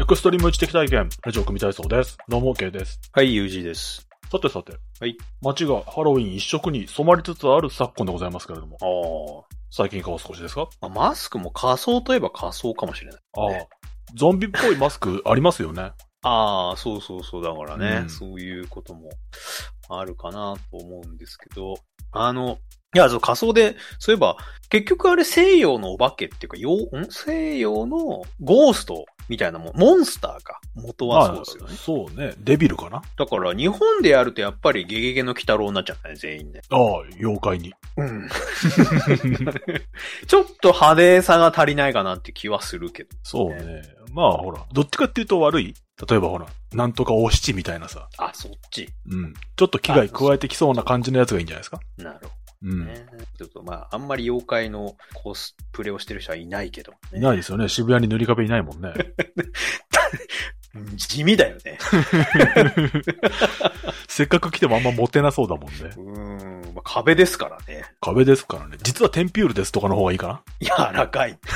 クストリーム知的体験、ラジオ組体操です。どうも OK です。 はい、UG です。 さてさて。 はい。 街がハロウィン一色に染まりつつある昨今でございますけれども。 ああ。 最近いかがお過ごしですか？ マスクも仮装といえば仮装かもしれない、ね。 ああ。ゾンビっぽいマスクありますよね。 ああ、そうそうそう。だからね、 そういうこともあるかなと思うんですけど、いや、仮装で、そういえば、結局あれ西洋のお化けっていうか、西洋のゴーストみたいなもん、モンスターか。元はそうですよね。 そうね。デビルかな。 だから日本でやるとやっぱりゲゲゲの鬼太郎になっちゃったね、全員ね。 ああ、妖怪に。 うん。ちょっと派手さが足りないかなって気はするけど、ね。 そうね。まあほら、どっちかっていうと悪い。例えばほら、なんとかお七みたいなさ。 あ、そっち。 うん。ちょっと危害加えてきそうな感じのやつがいいんじゃないですか。 なるほど。 うん。 ちょっとあんまり妖怪のコスプレをしてる人はいないけど、 ね。いないですよね。渋谷に塗り壁いないもんね。 地味だよね。 せっかく来てもあんまモテなそうだもんね。壁ですからね。 壁ですからね。実はテンピュールですとかの方がいいかな。 柔らかい。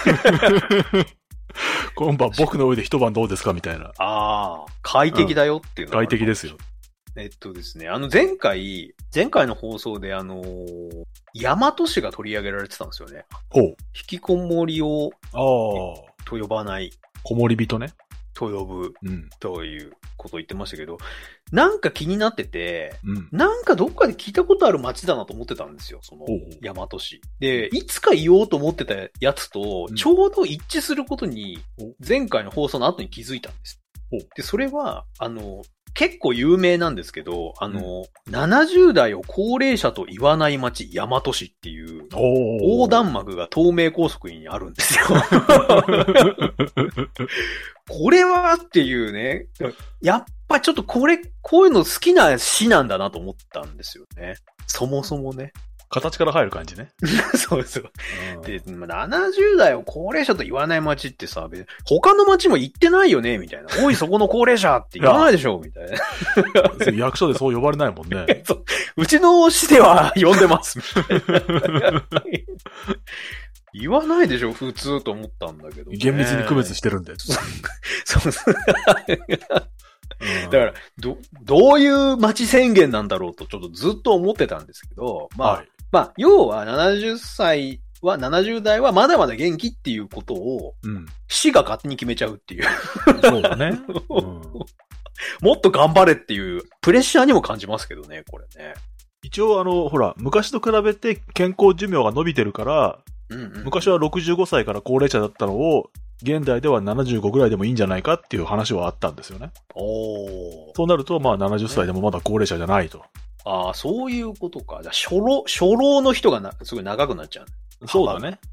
今晩僕の上で一晩どうですかみたいな。 ああ、快適だよっていうの、 快適ですよ。 ですね、前回の放送で大和市が取り上げられてたんですよね。 ほう。 引きこもりを、と呼ばない。 こもり人ね。 と呼ぶ、ということを言ってましたけど、なんか気になってて、なんかどっかで聞いたことある街だなと思ってたんですよ、その、大和市。で、いつか言おうと思ってたやつと、ちょうど一致することに、前回の放送の後に気づいたんです。で、それは、結構有名なんですけど、70代を高齢者と言わない街、大和市っていう、横断幕が東名高速にあるんですよ。これはっていうね、やっぱちょっとこういうの好きな市なんだなと思ったんですよね。そもそもね。 形から入る感じね。 そうそう。で、70代を高齢者と言わない街ってさ、他の街も行ってないよねみたいな。おい、そこの高齢者って言わないでしょみたいな。 役所でそう呼ばれないもんね。 うちの市では呼んでます。言わないでしょ普通と思ったんだけど、ね。 厳密に区別してるんで。 そうそう。だから、どういう街宣言なんだろうとちょっとずっと思ってたんですけど、要は70代はまだまだ元気っていうことを、市が勝手に決めちゃうっていう。 そうだね。 もっと頑張れっていうプレッシャーにも感じますけどね、これね。 一応ほら、昔と比べて健康寿命が伸びてるから、昔は65歳から高齢者だったのを、現代では75ぐらいでもいいんじゃないかっていう話はあったんですよね。そうなると、70歳でもまだ高齢者じゃないと。 ああ、そういうことか。じゃあ初老の人がすごい長くなっちゃう。 そうだね。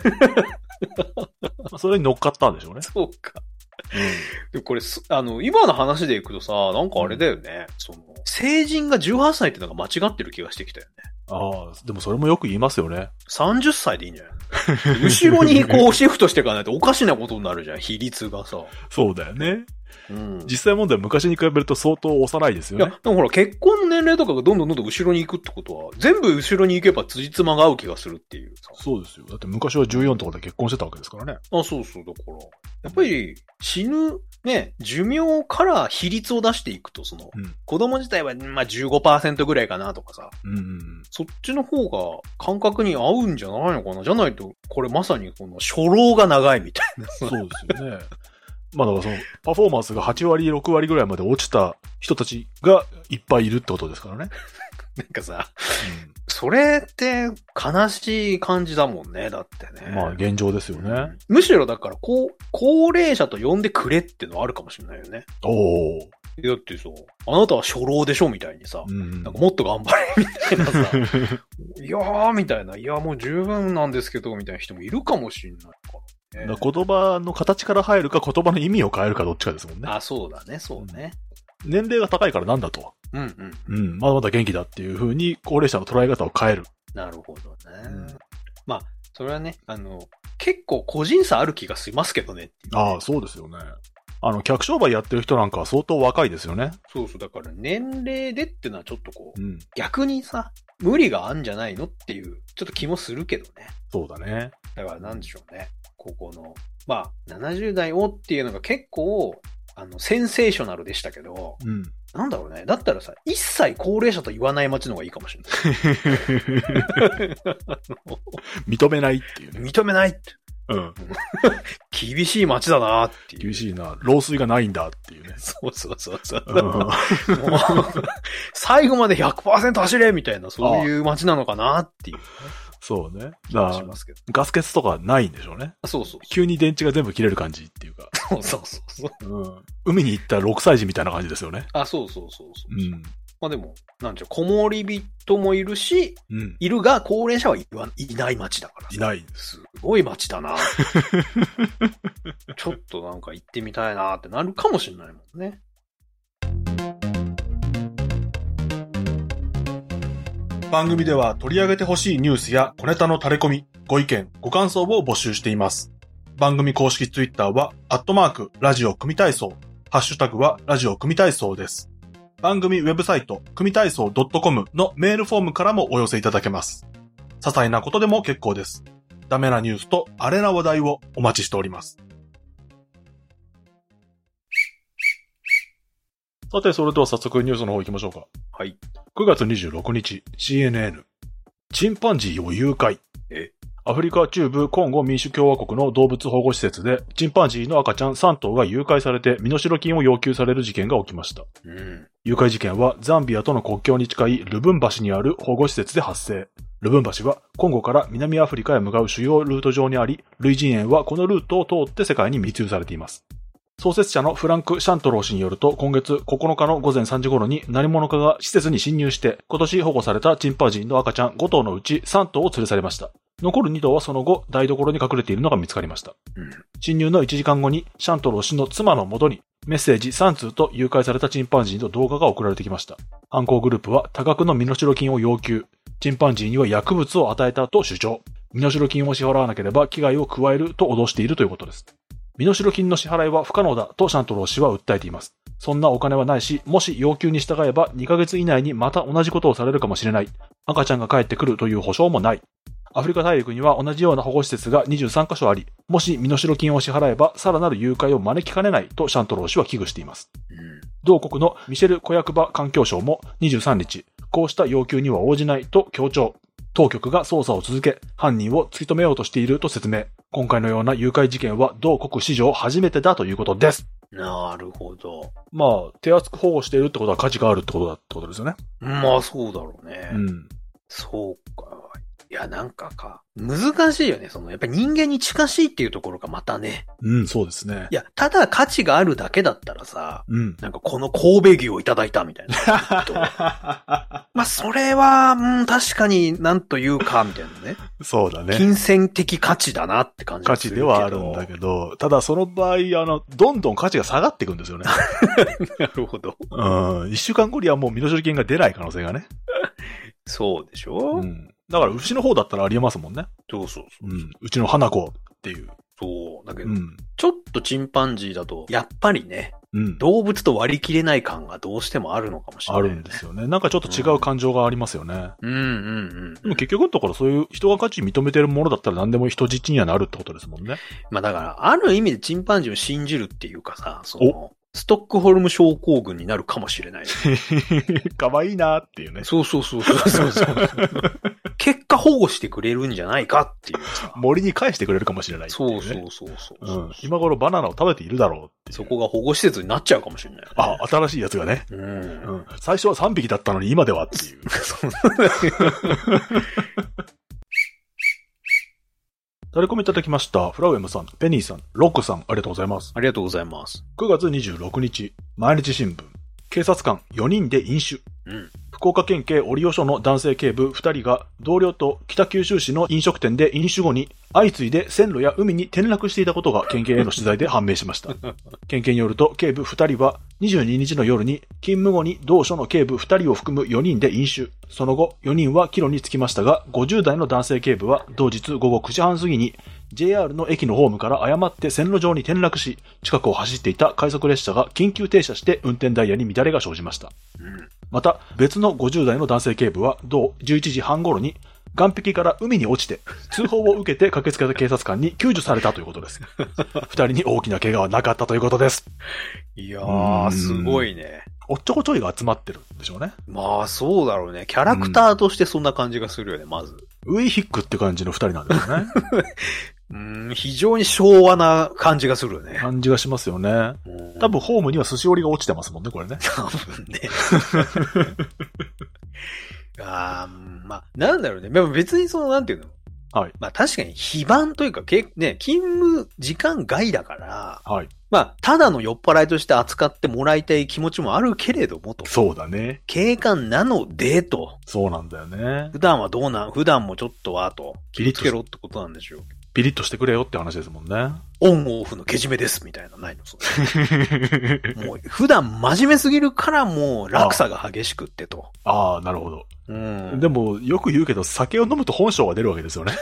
それに乗っかったんでしょうね。 そうか。でこれ、今の話でいくとさ、なんかあれだよね。成人が18歳ってのが間違ってる気がしてきたよね。 ああ、でもそれもよく言いますよね。 30歳でいいんじゃない後ろにこうシフトしていかないとおかしなことになるじゃん、比率がさ。 そうだよね。実際問題は昔に比べると相当幼いですよね。 いや、でもほら、結婚の年齢とかがどんどん後ろに行くってことは、全部後ろに行けば辻褄が合う気がするっていうさ。 そうですよ。だって昔は14とかで結婚してたわけですからね。 あ、そうそう。だから、やっぱり死ぬ、ね、寿命から比率を出していくと、子供自体は15% ぐらいかなとかさ。そっちの方が感覚に合うんじゃないのかな。じゃないと、これまさにこの初老が長いみたいな。 そうですよね。だからパフォーマンスが8割、6割ぐらいまで落ちた人たちがいっぱいいるってことですからね。 なんかさ、それって悲しい感じだもんね、だってね。 現状ですよね。 むしろだから、高齢者と呼んでくれってのはあるかもしれないよね。だってさ、あなたは初老でしょみたいにさ、なんかもっと頑張れみたいなさ、いやーみたいな、いやもう十分なんですけど、みたいな人もいるかもしれないから。 言葉の形から入るか言葉の意味を変えるかどっちかですもんね。 あ、そうだね、そうね。 年齢が高いからなんだと。まだまだ元気だっていう風に高齢者の捉え方を変える。 なるほどね。それはね、結構個人差ある気がしますけどねっていう、ね。 ああ、そうですよね。客商売やってる人なんかは相当若いですよね。 そうそう、だから年齢でってのはちょっと逆にさ、無理があんじゃないのっていう、ちょっと気もするけどね。 そうだね。 だからなんでしょうね。ここのまあ、70代をっていうのが結構、センセーショナルでしたけど、うん。なんだろうね。だったらさ、一切高齢者と言わない街の方がいいかもしれない。 認めないっていうね。 認めないって。うん。厳しい街だなっていう。 厳しいな。漏水がないんだっていうね。 そうそうそうそう。うん、もう最後まで 100% 走れみたいな、そういう街なのかなっていう、ね。 そうね。ガス欠とかないんでしょうね。 そうそう。 急に電池が全部切れる感じっていうか。 そうそうそう。 うん。海に行った6歳児みたいな感じですよね。 あ、そうそうそうそう。うん。まあでも、なんちゃう、子守人もいるし、うん、いるが、高齢者はいない街だから。 いない。 すごい街だな。ちょっとなんか行ってみたいなってなるかもしれないもんね。 番組では取り上げてほしいニュースや小ネタの垂れ込み、ご意見、ご感想を募集しています。番組公式ツイッターは、@ラジオ組体操、ハッシュタグはラジオ組体操です。番組ウェブサイト、組体操 .com のメールフォームからもお寄せいただけます。些細なことでも結構です。ダメなニュースとアレな話題をお待ちしております。さて、それでは早速ニュースの方行きましょうか。 はい。 9月26日、CNN。チンパンジーを誘拐。アフリカ中部コンゴ民主共和国の動物保護施設で、チンパンジーの赤ちゃん3頭が誘拐されて身代金を要求される事件が起きました。うん、誘拐事件はザンビアとの国境に近いルブン橋にある保護施設で発生。ルブン橋はコンゴから南アフリカへ向かう主要ルート上にあり、類人猿はこのルートを通って世界に密輸されています。創設者のフランク・シャントロー氏によると、今月9日の午前3時頃に何者かが施設に侵入して、今年保護されたチンパンジーの赤ちゃん5頭のうち3頭を連れ去りました。残る2頭はその後、台所に隠れているのが見つかりました。侵入の1時間後に、シャントロー氏の妻の元に、メッセージ3通と誘拐されたチンパンジーの動画が送られてきました。犯行グループは多額の身代金を要求。チンパンジーには薬物を与えたと主張。身代金を支払わなければ危害を加えると脅しているということです。身代金の支払いは不可能だとシャントロー氏は訴えています。そんなお金はないし、もし要求に従えば2ヶ月以内にまた同じことをされるかもしれない。赤ちゃんが帰ってくるという保証もない。アフリカ大陸には同じような保護施設が23カ所あり、もし身代金を支払えばさらなる誘拐を招きかねないとシャントロー氏は危惧しています。同国のミシェル・コヤクバ環境省も23日、こうした要求には応じないと強調。当局が捜査を続け、犯人を突き止めようとしていると説明。今回のような誘拐事件は同国史上初めてだということです。 なるほど。 まあ、手厚く保護しているってことは価値があるってことだってことですよね。 まあ、そうだろうね。うん。そうか。いや、なんか難しいよね。やっぱり人間に近しいっていうところがまたね。 うん、そうですね。 いや、ただ価値があるだけだったらさ、うん、なんかこの神戸牛をいただいたみたいな。まあ、それは、確かになんというか、みたいなね。 そうだね。 金銭的価値だなって感じがするけど。価値ではあるんだけど、ただその場合、どんどん価値が下がっていくんですよね。 なるほど。 うん。一週間後にはもう身代金が出ない可能性がね。 そうでしょ？ うん。だから牛の方だったらありえますもんね。 そうそうそう。 うん。うちの花子っていう。 そう。だけど、ちょっとチンパンジーだと、やっぱりね、動物と割り切れない感がどうしてもあるのかもしれない、ね。 あるんですよね。なんかちょっと違う感情がありますよね。でも結局のところそういう人が価値認めてるものだったら何でも人質にはなるってことですもんね。 まあだから、ある意味でチンパンジーを信じるっていうかさ、ストックホルム症候群になるかもしれない。 可愛いなっていうね。 そう。結果保護してくれるんじゃないかっていうさ。 森に返してくれるかもしれないっていう、ね。そう。今頃バナナを食べているだろうって。 そこが保護施設になっちゃうかもしれない、ね。 あ、新しいやつがね。最初は3匹だったのに今ではっていう。タレコミいただきました。フラウエムさん、ペニーさん、ロックさん、ありがとうございます。 ありがとうございます。 9月26日、毎日新聞。警察官4人で飲酒。福岡県警折尾署の男性警部2人が同僚と北九州市の飲食店で飲酒後に相次いで線路や海に転落していたことが県警への取材で判明しました。県警によると警部2人は22日の夜に勤務後に同署の警部2人を含む4人で飲酒。その後4人は帰路に着きましたが、50代の男性警部は同日午後9時半過ぎにJR の駅のホームから誤って線路上に転落し、近くを走っていた快速列車が緊急停車して運転ダイヤに乱れが生じました。また別の50代の男性警部は同11時半頃に岸壁から海に落ちて、通報を受けて駆けつけた警察官に救助されたということです。二人に大きな怪我はなかったということです。 いやー、すごいね。 おっちょこちょいが集まってるんでしょうね。 まあ、そうだろうね。キャラクターとしてそんな感じがするよね、まず。 ウィヒックって感じの二人なんですよね。非常に昭和な感じがするよね。 感じがしますよね。多分ホームには寿司折りが落ちてますもんね、これね。 多分ね。まあ、なんだろうね。でも別になんていうの？ はい。 まあ確かに非番というか、ね、勤務時間外だから、 はい。 まあ、ただの酔っ払いとして扱ってもらいたい気持ちもあるけれどもと。 そうだね。 警官なのでと。 そうなんだよね。 普段もちょっとはと。気をつけろってことなんでしょう。 ピリッとしてくれよって話ですもんね。 オンオフのけじめですみたいなないのもう普段真面目すぎるからもう落差が激しくってと。 ああ、なるほど。でもよく言うけど酒を飲むと本性が出るわけですよね。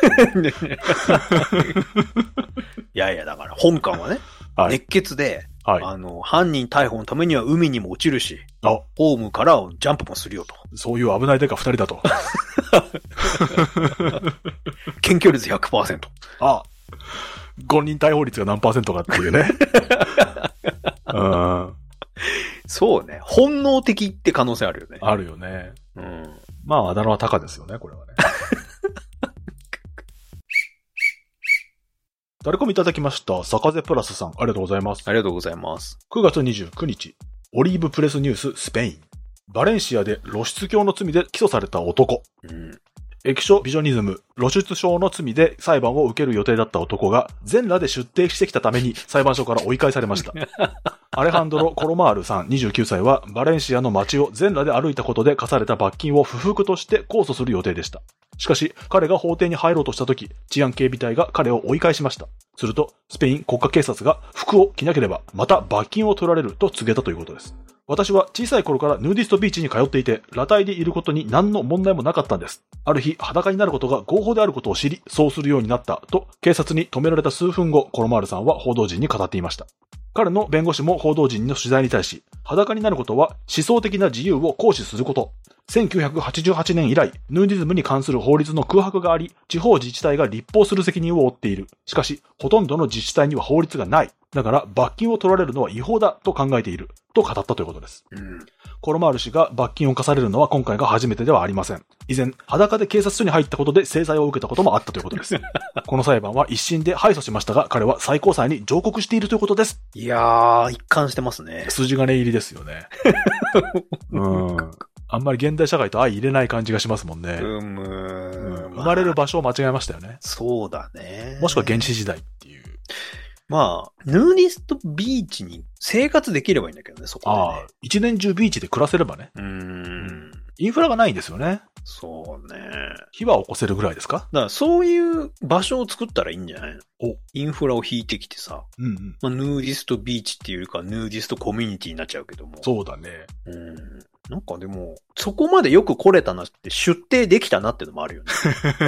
いやいやだから本官はね、はい、熱血で、はい、犯人逮捕のためには海にも落ちるし、ホームからジャンプもするよと。 そういう危ないデカ2人だと。 検挙率 100%。 あ、5人逮捕率が何%かっていうね。 そうね。本能的って可能性あるよね。 あるよね。まあ、あだ名はタカですよね、これはね。誰かもいただきました。サカゼプラスさん、ありがとうございます。 ありがとうございます。 9月29日、オリーブプレスニューススペイン。バレンシアで露出狂の罪で起訴された男。液晶ビジョニズム、露出症の罪で裁判を受ける予定だった男が全裸で出廷してきたために裁判所から追い返されました。アレハンドロ・コロマールさん29歳はバレンシアの街を全裸で歩いたことで課された罰金を不服として控訴する予定でした。しかし彼が法廷に入ろうとした時、治安警備隊が彼を追い返しました。するとスペイン国家警察が服を着なければまた罰金を取られると告げたということです。私は小さい頃からヌーディストビーチに通っていて、裸体でいることに何の問題もなかったんです。ある日、裸になることが合法であることを知り、そうするようになったと、警察に止められた数分後、コロマールさんは報道陣に語っていました。彼の弁護士も報道陣の取材に対し、裸になることは思想的な自由を行使すること。1988年以来、ヌーディズムに関する法律の空白があり、地方自治体が立法する責任を負っている。しかし、ほとんどの自治体には法律がない。だから、罰金を取られるのは違法だと考えている。と語ったということです。コロマール氏が罰金を課されるのは今回が初めてではありません。以前、裸で警察署に入ったことで制裁を受けたこともあったということです。この裁判は一審で敗訴しましたが、彼は最高裁に上告しているということです。 いやー、一貫してますね。 筋金入りですよね。あんまり現代社会と相入れない感じがしますもんね。生まれる場所を間違えましたよね。 そうだね。 もしくは原始時代っていう。 まあ、ヌーディストビーチに生活できればいいんだけどね、そこでね。 一年中ビーチで暮らせればね。インフラがないんですよね。 そうね。 火は起こせるぐらいですか？ だからそういう場所を作ったらいいんじゃないの？インフラを引いてきてさ。まあ、ヌーディストビーチっていうか、ヌーディストコミュニティになっちゃうけども。 そうだね。 なんかでも、そこまでよく来れたなって出廷できたなってのもあるよね。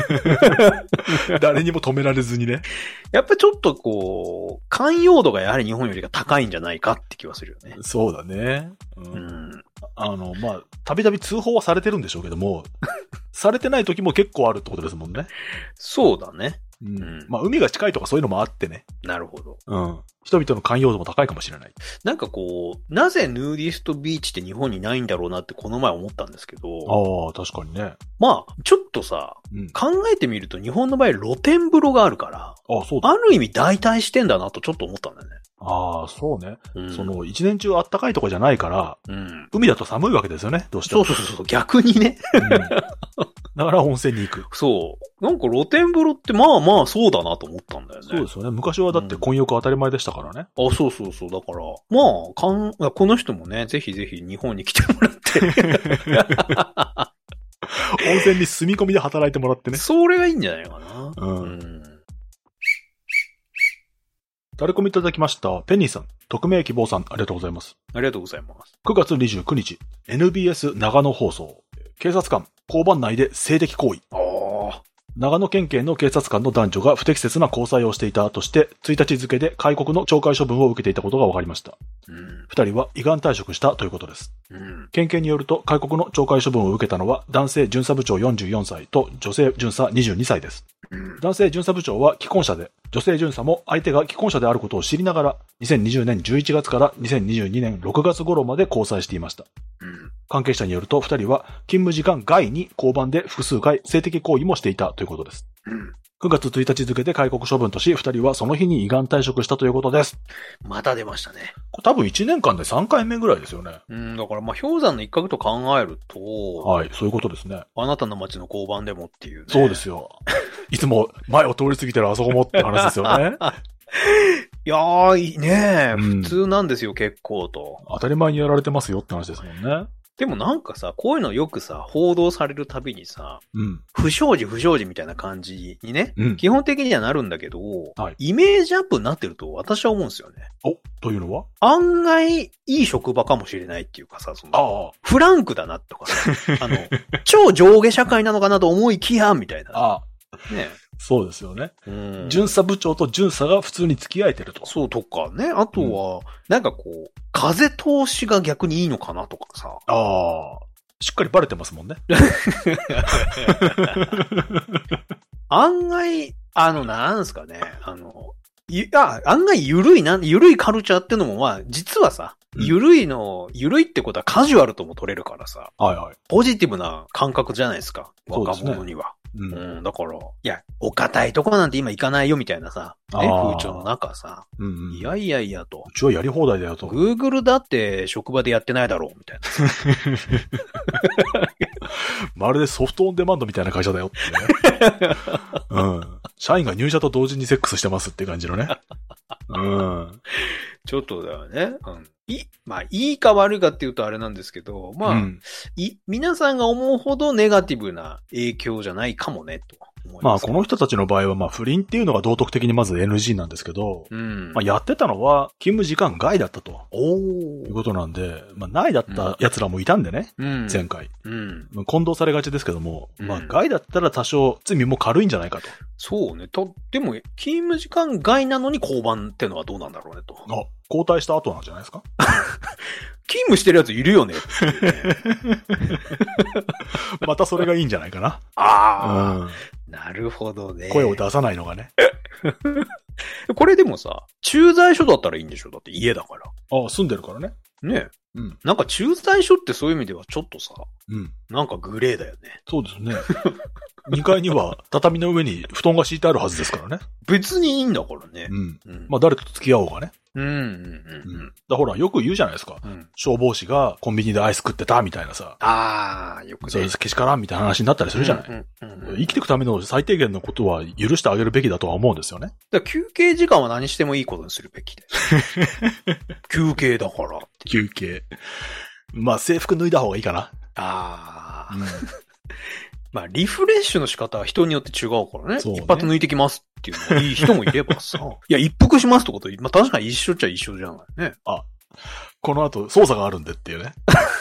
誰にも止められずにね。 やっぱちょっとこう、寛容度がやはり日本よりが高いんじゃないかって気はするよね。 そうだね。まあ、たびたび通報はされてるんでしょうけども、されてない時も結構あるってことですもんね。 そうだね。 まあ、海が近いとかそういうのもあってね。 なるほど。 人々の寛容度も高いかもしれない。 なんかこう、なぜヌーディストビーチって日本にないんだろうなってこの前思ったんですけど。 ああ、確かにね。 まあ、ちょっとさ、考えてみると日本の場合露天風呂があるから、ある意味代替してんだなとちょっと思ったんだよね。 ああ、そうね。一年中あったかいとかじゃないから、海だと寒いわけですよね、どうしても。 そう、逆にね。 だから温泉に行く。 そう。なんか露天風呂ってまあまあそうだなと思ったんだよね。 そうですよね。昔はだって混浴当たり前でしたからね。 そう。だから、まあ、この人もね、ぜひぜひ日本に来てもらって。 温泉に住み込みで働いてもらってね。 それがいいんじゃないかな。 誰コミいただきました。ペニーさん、匿名希望さん、ありがとうございます。 ありがとうございます。 9月29日、NBS 長野放送。警察官、交番内で性的行為。 長野県警の警察官の男女が不適切な交際をしていたとして、1日付で戒告の懲戒処分を受けていたことが分かりました。二人は依願退職したということです。県警によると、戒告の懲戒処分を受けたのは、男性巡査部長44歳と女性巡査22歳です。男性巡査部長は既婚者で、女性巡査も相手が既婚者であることを知りながら、2020年11月から2022年6月頃まで交際していました。関係者によると、二人は勤務時間外に交番で複数回性的行為もしていたということです。9月1日付で戒告処分とし、二人はその日に依願退職したということです。 また出ましたね。 多分1年間で3回目ぐらいですよね。 だから氷山の一角と考えると。 はい、そういうことですね。 あなたの町の交番でもっていうね。 そうですよ。いつも前を通り過ぎてるあそこもって話ですよね。 いやー、いいね、普通なんですよ、結構と。 当たり前にやられてますよって話ですもんね。 でもなんかさ、こういうのよくさ、報道されるたびにさ、不祥事みたいな感じにね、基本的にはなるんだけど、イメージアップになってると私は思うんですよね。 というのは案外いい職場かもしれないっていうかさ、フランクだなとかさ、超上下社会なのかなと思いきや、みたいな。ね。 そうですよね。巡査部長と巡査が普通に付き合えてると。 そうとかね。あとは、なんかこう、風通しが逆にいいのかなとかさ。 しっかりバレてますもんね。 案外、なんすかね。案外緩いカルチャーってのも実はさ、緩いってことはカジュアルとも取れるからさ。ポジティブな感覚じゃないですか。若者には。だから、いや、お堅いとこなんて今行かないよみたいなさ、風潮の中さ、いやと。 うちはやり放題だよと。 Google だって職場でやってないだろうみたいな。まるでソフトオンデマンドみたいな会社だよってね。社員が入社と同時にセックスしてますって感じのね。 ちょっとだよね。いいか悪いかって言うとあれなんですけど、皆さんが思うほどネガティブな影響じゃないかもね、と思います。 この人たちの場合は、不倫っていうのが道徳的にまず NG なんですけど、やってたのは勤務時間外だったと。いうことなんで、内だった奴らもいたんでね、前回。混同されがちですけども、外だったら多少罪も軽いんじゃないかと。 そうね。でも、勤務時間外なのに交番ってのはどうなんだろうねと。 交代した後なんじゃないですか。 勤務してるやついるよね。 またそれがいいんじゃないかな。 なるほどね。 声を出さないのがね。 これでもさ、駐在所だったらいいんでしょ？だって家だから。 住んでるからね。 ねえ。なんか駐在所ってそういう意味ではちょっとさ、なんかグレーだよね。 そうですね。2階には畳の上に布団が敷いてあるはずですからね。 別にいいんだからね。 誰と付き合おうがね。ほら、よく言うじゃないですか。消防士がコンビニでアイス食ってたみたいなさ。 よくね。 そうです、けしからんみたいな話になったりするじゃない。生きていくための最低限のことは許してあげるべきだとは思うんですよね。 休憩時間は何してもいいことにするべきで。休憩だから。 休憩。制服脱いだ方がいいかな。 リフレッシュの仕方は人によって違うからね。一発抜いてきますっていうのがいい人もいればさ。いや、一服しますってこと、確かに一緒っちゃ一緒じゃないね。 この後、捜査があるんでっていうね。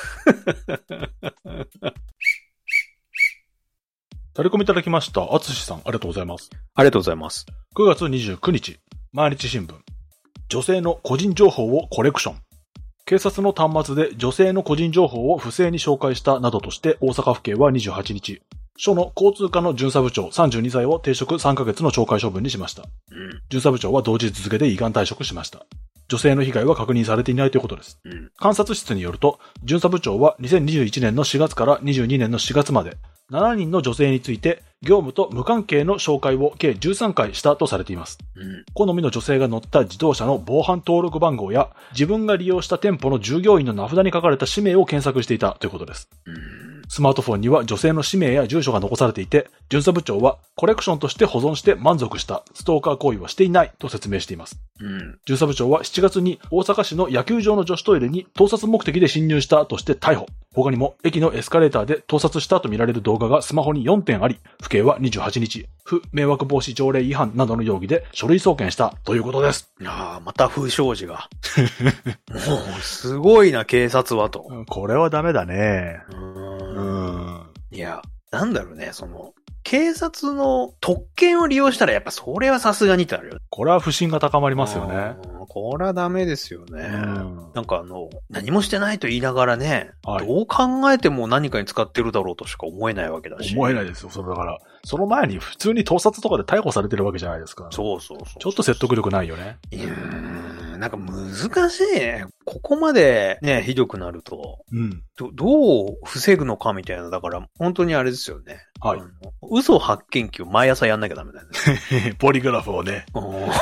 タレコミいただきました。あつしさん、ありがとうございます。 ありがとうございます。 9月29日、毎日新聞。女性の個人情報をコレクション。警察の端末で女性の個人情報を不正に紹介したなどとして大阪府警は28日、署の交通課の巡査部長32歳を停職3ヶ月の懲戒処分にしました。巡査部長は同日付で依願退職しました。女性の被害は確認されていないということです。監察室によると、巡査部長は2021年の4月から22年の4月まで、7人の女性について業務と無関係の紹介を計13回したとされています。好みの女性が乗った自動車の防犯登録番号や自分が利用した店舗の従業員の名札に書かれた氏名を検索していたということです。スマートフォンには女性の氏名や住所が残されていて、巡査部長はコレクションとして保存して満足したストーカー行為はしていないと説明しています。巡査部長は7月に大阪市の野球場の女子トイレに盗撮目的で侵入したとして逮捕。他にも駅のエスカレーターで盗撮したとみられる動画がスマホに4点あり、府警は28日、不迷惑防止条例違反などの容疑で書類送検したということです。 また不祥事が。もう、すごいな、警察はと。 これはダメだね。 いや、なんだろうね、 警察の特権を利用したらやっぱそれはさすがにってあるよね。 これは不信が高まりますよね。 これはダメですよね。なんか何もしてないと言いながらね、はい、どう考えても何かに使ってるだろうとしか思えないわけだし。 思えないですよ。それだから、その前に普通に盗撮とかで逮捕されてるわけじゃないですか。 そうそうそう。 ちょっと説得力ないよね。 なんか難しいね。ここまでね、ひどくなると、どう防ぐのかみたいな、だから本当にあれですよね。はい。嘘発見器を毎朝やんなきゃダメだよね。 ポリグラフをね。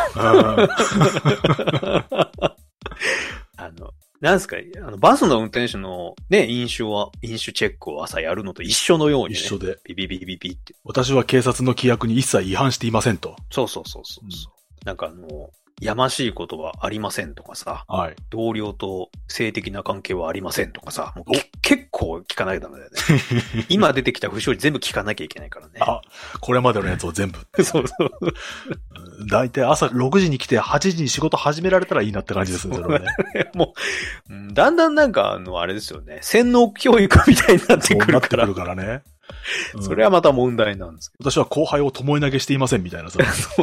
なんすか、バスの運転手のね、飲酒チェックを朝やるのと一緒のようにね。 一緒で。 ビビビビビって。 私は警察の規約に一切違反していませんと。 そうそうそうそう。なんかやましいことはありませんとかさ、はい、同僚と性的な関係はありませんとかさ、もう結構聞かないとダメだよね。今出てきた不祥事全部聞かなきゃいけないからね。 あ、これまでのやつを全部。 そうそう。 だいたい朝6時に来て8時に仕事始められたらいいなって感じですね、それはね。 もう、だんだんなんかあれですよね、洗脳教育みたいになってくるから。 そうなってくるからね。 それはまた問題なんですけど。私は後輩を巴投げしていませんみたいなさ。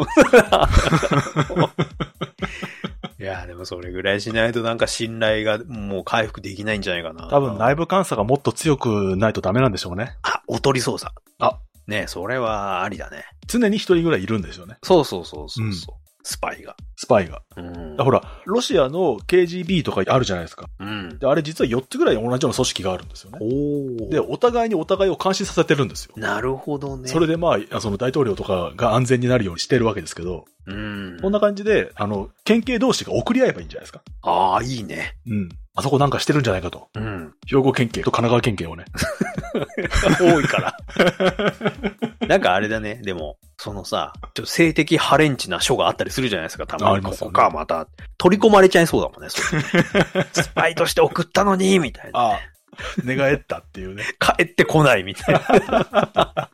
いや、でもそれぐらいしないとなんか信頼がもう回復できないんじゃないかな。 多分内部監査がもっと強くないとダメなんでしょうね。 あ、おとり捜査。ね、それはありだね。 常に一人ぐらいいるんですよね。 そうそうそうそう。スパイが。 ほら、ロシアの KGB とかあるじゃないですか。で、あれ実は4つぐらい同じような組織があるんですよね。で、お互いにお互いを監視させてるんですよ。 なるほどね。 それでまあ、その大統領とかが安全になるようにしてるわけですけど、こんな感じで、県警同士が送り合えばいいんじゃないですか。 ああ、いいね。 あそこなんかしてるんじゃないかと。兵庫県警と神奈川県警をね。 多いから。なんかあれだね。でも、そのさ、ちょっと性的ハレンチな書があったりするじゃないですか。たまにここか、また。取り込まれちゃいそうだもんね。スパイとして送ったのに、みたいな、ね。 寝返ったっていうね。 帰ってこない、みたいな。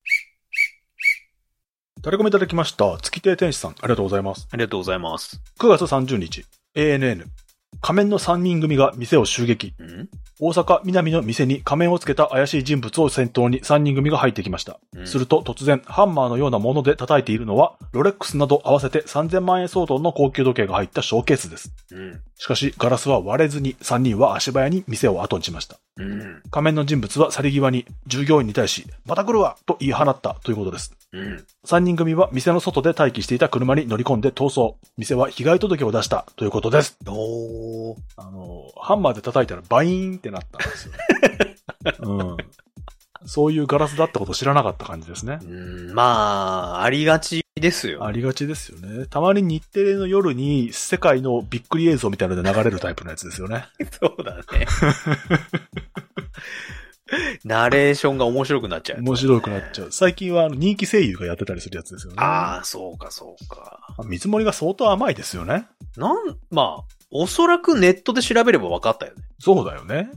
タレコミいただきました。月亭天使さん、ありがとうございます。 ありがとうございます。 9月30日、ANN。仮面の3人組が店を襲撃。大阪南の店に仮面をつけた怪しい人物を先頭に3人組が入ってきました。すると突然ハンマーのようなもので叩いているのはロレックスなど合わせて3000万円相当の高級時計が入ったショーケースです。しかしガラスは割れずに3人は足早に店を後にしました。仮面の人物は去り際に従業員に対しまた来るわと言い放ったということです。3人組は店の外で待機していた車に乗り込んで逃走。店は被害届を出したということです。ハンマーで叩いたらバイーンってなったんですよ。そういうガラスだったこと知らなかった感じですね。 まあ、ありがちですよ。 ありがちですよね。たまに日テレの夜に世界のびっくり映像みたいなので流れるタイプのやつですよね。 そうだね。ナレーションが面白くなっちゃう、ね。 面白くなっちゃう。最近は人気声優がやってたりするやつですよね。 ああ、そうかそうか。 見積もりが相当甘いですよね。 まあ、おそらくネットで調べれば分かったよね。 そうだよね。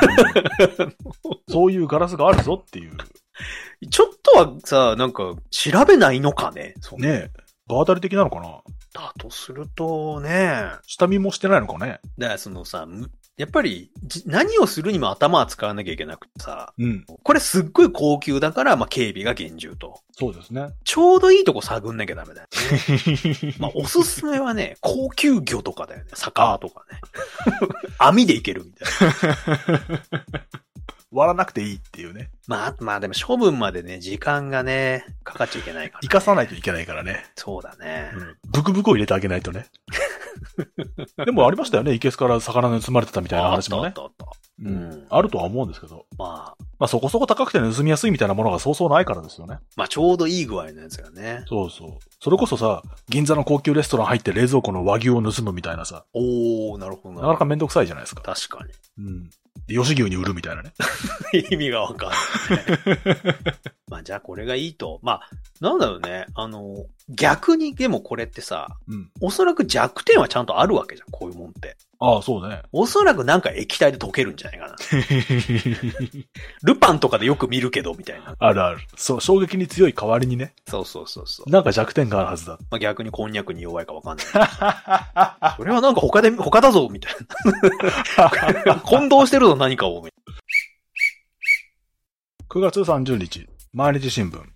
そういうガラスがあるぞっていう。 ちょっとはさ、なんか調べないのかね。 ねえ。場当たり的なのかな。 だとするとね。 下見もしてないのかね。 だからそのさ、やっぱり何をするにも頭は使わなきゃいけなくてさ、これすっごい高級だから、まあ警備が厳重と。 そうですね。 ちょうどいいとこ探んなきゃダメだよね。まあおすすめはね、高級魚とかだよね。魚とかね。網でいけるみたいな。 割らなくていいっていうね。 まあでも処分までね、時間がね、かかっちゃいけないから、ね。 生かさないといけないからね。 そうだね。 ブクブクを入れてあげないとね。でもありましたよね。いけすから魚盗まれてたみたいな話もね。あるとは思うんですけど。まあそこそこ高くて盗みやすいみたいなものがそうそうないからですよね。 まあちょうどいい具合のやつがね。 そうそう。それこそさ、銀座の高級レストラン入って冷蔵庫の和牛を盗むみたいなさ。 なるほど。 なかなかめんどくさいじゃないですか。 確かに。 吉牛に売るみたいなね。 意味がわかんない。まあじゃあこれがいいと。まあ、なんだろうね。逆にでもこれってさ、おそらく弱点はちゃんとあるわけじゃん、こういうもんって。 ああ、そうね。 おそらくなんか液体で溶けるんじゃないかな。ルパンとかでよく見るけど、みたいな。 あるある。そう、衝撃に強い代わりにね。 そう。 なんか弱点があるはずだ。 まあ逆にこんにゃくに弱いかわかんない。それはなんか他だぞ、みたいな。混同してるぞ、何かを。 9月30日、毎日新聞。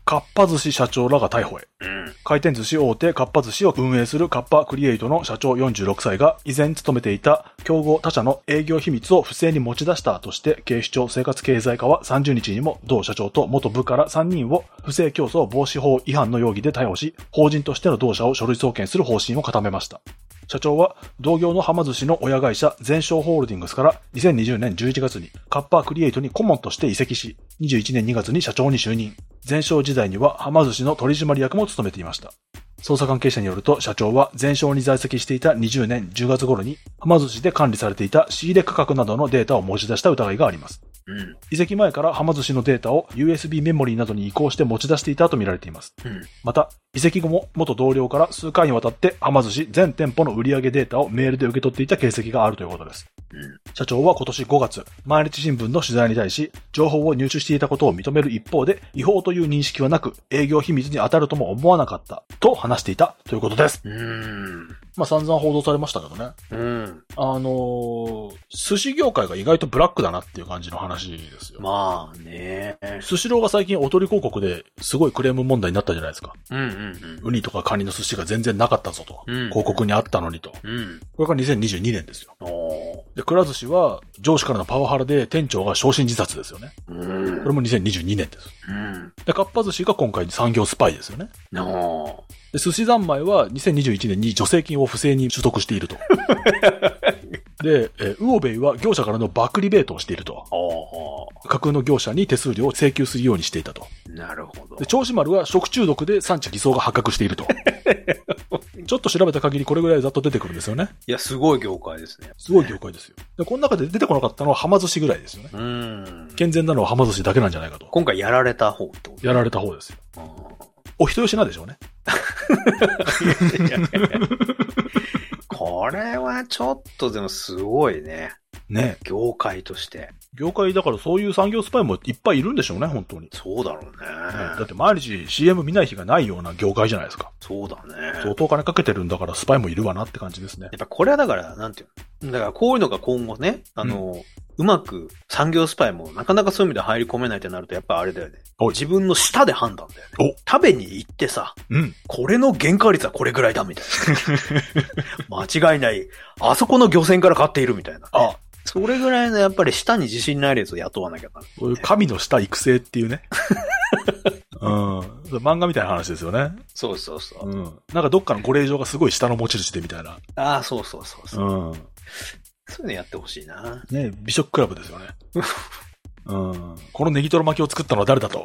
かっぱ寿司社長らが逮捕へ。回転寿司大手かっぱ寿司を運営するカッパクリエイトの社長46歳が以前勤めていた競合他社の営業秘密を不正に持ち出したとして警視庁生活経済課は30日にも同社長と元部下ら3人を不正競争防止法違反の容疑で逮捕し、法人としての同社を書類送検する方針を固めました。社長は同業のはま寿司の親会社全商ホールディングスから2020年11月にカッパークリエイトに顧問として移籍し、21年2月に社長に就任。全商時代にははま寿司の取締役も務めていました。捜査関係者によると社長は全商に在籍していた20年10月頃にはま寿司で管理されていた仕入れ価格などのデータを持ち出した疑いがあります。移籍前からはま寿司のデータを USB メモリーなどに移行して持ち出していたと見られています。また、移籍後も元同僚から数回にわたってはま寿司全店舗の売上データをメールで受け取っていた形跡があるということです。社長は今年5月、毎日新聞の取材に対し、情報を入手していたことを認める一方で、違法という認識はなく、営業秘密に当たるとも思わなかった、と話していたということです。まあ散々報道されましたけどね。寿司業界が意外とブラックだなっていう感じの話ですよ。 まあね。 スシローが最近おとり広告ですごいクレーム問題になったじゃないですか。ウニとかカニの寿司が全然なかったぞと。広告にあったのにと。これが2022年ですよ。で、くら寿司は上司からのパワハラで店長が焼身自殺ですよね。これも2022年です。で、かっぱ寿司が今回産業スパイですよね。で、寿司三昧は2021年に助成金を不正に取得していると。で、ウオベイは業者からのバックリベートをしていると。架空の業者に手数料を請求するようにしていたと。 なるほど。 で、銚子丸は食中毒で産地偽装が発覚していると。ちょっと調べた限りこれぐらいざっと出てくるんですよね。 いや、すごい業界ですね。 すごい業界ですよ。で、この中で出てこなかったのははま寿司ぐらいですよね。健全なのははま寿司だけなんじゃないかと。 今回やられた方ってこと？ やられた方ですよ。お人よしなでしょうね。 これはちょっとでもすごいね。 ね。 業界として。 業界だからそういう産業スパイもいっぱいいるんでしょうね、本当に。 そうだろうね。 だって毎日 CM 見ない日がないような業界じゃないですか。 そうだね。 相当金かけてるんだからスパイもいるわなって感じですね。 やっぱこれはだから、なんていうの？だからこういうのが今後ね、うまく産業スパイもなかなかそういう意味で入り込めないってなるとやっぱあれだよね。自分の舌で判断だよね。食べに行ってさ、これの原価率はこれぐらいだみたいな。間違いない。あそこの漁船から買っているみたいな、ね。それぐらいのやっぱり舌に自信ないやつを雇わなきゃならない、ね。 こういう神の舌育成っていうね。漫画みたいな話ですよね。 そうそうそう。 なんかどっかのご令状がすごい下の持ち主でみたいな。 そうそうそうそう。そういうのやってほしいな。 ね、美食クラブですよね。このネギトロ巻きを作ったのは誰だと。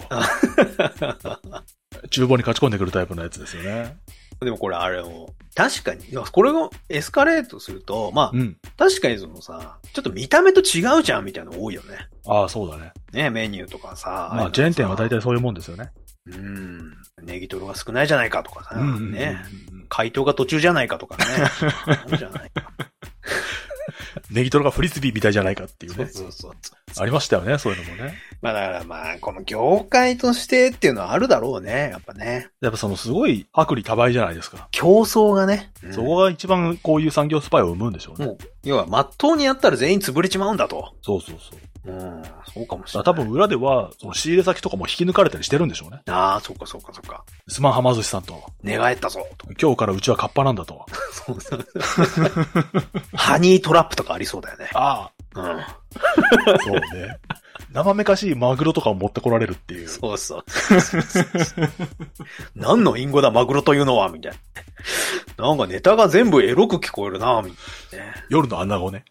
厨房に勝ち込んでくるタイプのやつですよね。 でもこれあれも、確かに、これをエスカレートすると、まあ、確かにそのさ、ちょっと見た目と違うじゃんみたいなの多いよね。 そうだね。 ね、メニューとかさ。 まあ、チェーン店は大体そういうもんですよね。 ネギトロが少ないじゃないかとかさ、ね。解凍が途中じゃないかとかね。なんじゃないか。 ネギトロがフリスビーみたいじゃないかっていうね。 そう。 ありましたよね、そういうのもね。 まあだからまあ、この業界としてっていうのはあるだろうね、やっぱね。 やっぱそのすごい薄利多売じゃないですか。 競争がね。 そこが一番こういう産業スパイを生むんでしょうね。 要は、まっとうにやったら全員潰れちまうんだと。 そう。 そうかもしれない。 多分裏では、その仕入れ先とかも引き抜かれたりしてるんでしょうね。 そうか。 すまんはま寿司さんと。 寝返ったぞ。 今日からうちはカッパなんだと。 そう。ハニートラップとかありそうだよね。 そうね。生めかしいマグロとかを持ってこられるっていう。 そう。何の隠語だ、マグロというのはみたいな。なんかネタが全部エロく聞こえるなみたいな。 夜の穴子ね。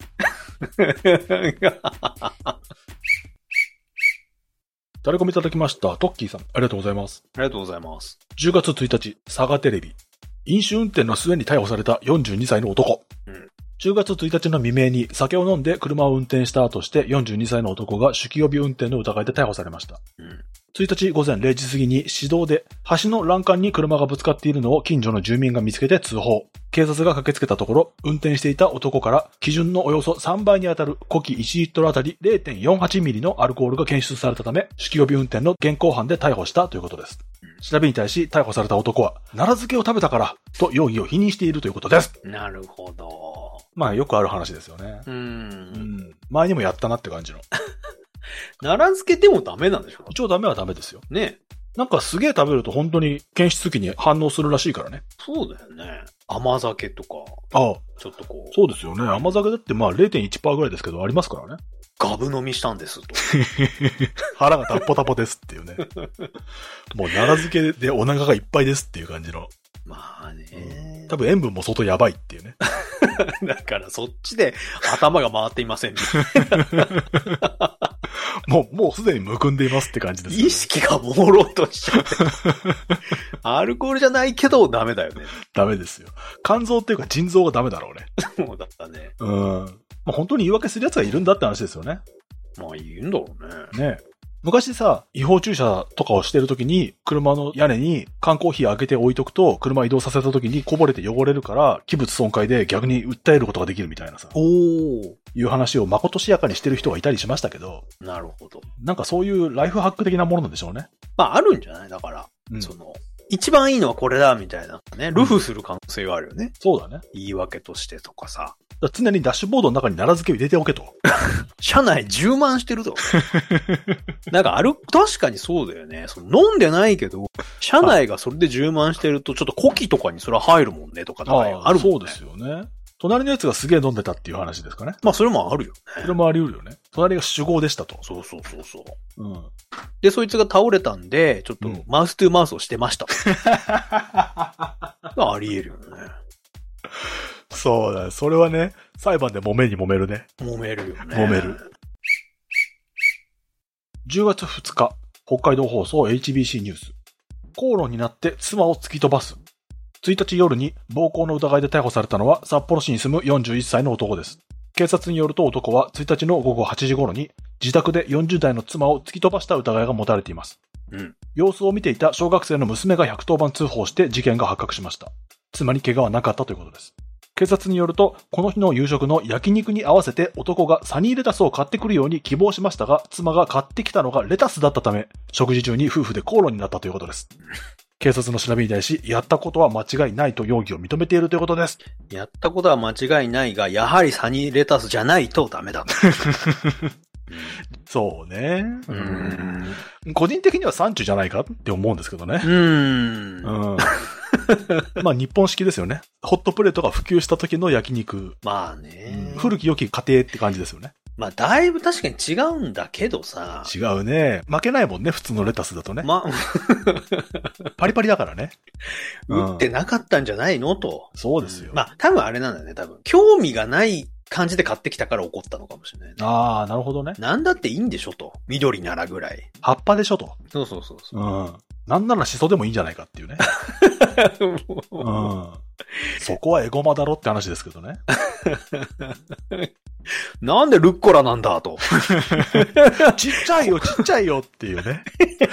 タレコミいただきました。トッキーさん、ありがとうございます。 ありがとうございます。 10月1日、佐賀テレビ。飲酒運転の末に逮捕された42歳の男。10月1日の未明に酒を飲んで車を運転したとして42歳の男が酒気帯び運転の疑いで逮捕されました。1日午前0時過ぎに市道で橋の欄干に車がぶつかっているのを近所の住民が見つけて通報。警察が駆けつけたところ、運転していた男から基準のおよそ3倍にあたる呼気1リットルあたり 0.48 ミリのアルコールが検出されたため、酒気帯び運転の現行犯で逮捕したということです。調べに対し逮捕された男は、奈良漬けを食べたからと容疑を否認しているということです。 なるほど。 まあよくある話ですよね。前にもやったなって感じの。 奈良漬けでもダメなんでしょ？ 一応ダメはダメですよ。 ね。 なんかすげえ食べると本当に検出器に反応するらしいからね。 そうだよね。甘酒とか。 ああ。 ちょっとこう。 そうですよね。甘酒だってまあ 0.1% ぐらいですけどありますからね。 ガブ飲みしたんですと。 腹がタッポタポですっていうね。もう奈良漬けでお腹がいっぱいですっていう感じの。 まあね、 多分塩分も相当やばいっていうね。 だからそっちで頭が回っていません、ね。 もうすでにむくんでいますって感じですよね。 意識が朦朧としちゃって。アルコールじゃないけどダメだよね。 ダメですよ。肝臓っていうか腎臓がダメだろうね。 そうだったね。 まあ、本当に言い訳する奴がいるんだって話ですよね。 まあいいんだろうね。 ね。昔さ、違法駐車とかをしてるときに、車の屋根に缶コーヒー開けて置いとくと、車移動させたときにこぼれて汚れるから、器物損壊で逆に訴えることができるみたいなさ。いう話をまことしやかにしてる人がいたりしましたけど。 なるほど。 なんかそういうライフハック的なものなんでしょうね。 まああるんじゃないだから、一番いいのはこれだみたいなね。ルフする可能性があるよね。 そうだね。 言い訳としてとかさ。 常にダッシュボードの中に奈良漬けを入れておけと。 車内充満してると。なんか確かにそうだよね。飲んでないけど、車内がそれで充満してると、ちょっと呼気とかにそれは入るもんねとかあるもんね。 そうですよね。隣のやつがすげえ飲んでたっていう話ですかね。 まあそれもあるよね。 それもあり得るよね。隣が酒豪でしたと。 そう。で、そいつが倒れたんで、ちょっとマウストゥーマウスをしてました。あり得るよね。 そうだ、それはね、裁判で揉めるね。 揉めるよね。 揉める。10月2日、北海道放送 HBC ニュース。口論になって妻を突き飛ばす。1日夜に暴行の疑いで逮捕されたのは札幌市に住む41歳の男です。警察によると男は1日の午後8時頃に自宅で40代の妻を突き飛ばした疑いが持たれています。様子を見ていた小学生の娘が110番通報して事件が発覚しました。妻に怪我はなかったということです。警察によると、この日の夕食の焼肉に合わせて男がサニーレタスを買ってくるように希望しましたが、妻が買ってきたのがレタスだったため、食事中に夫婦で口論になったということです。警察の調べに対し、やったことは間違いないと容疑を認めているということです。 やったことは間違いないが、やはりサニーレタスじゃないとダメだ。 そうね。個人的にはサンチュじゃないかって思うんですけどね。まあ日本式ですよね。ホットプレートが普及した時の焼肉。 まあね。 古き良き家庭って感じですよね。 まあだいぶ確かに違うんだけどさ。 違うね。負けないもんね、普通のレタスだとね。パリパリだからね。 打ってなかったんじゃないのと。 そうですよ。 まあ多分あれなんだよね、多分。興味がない感じで買ってきたから怒ったのかもしれない、ね。 ああ、なるほどね。 なんだっていいんでしょと。緑ならぐらい。 葉っぱでしょと。 そう。 なんならシソでもいいんじゃないかっていうね。そこはエゴマだろって話ですけどね。 なんでルッコラなんだと。 ちっちゃいよっていうね。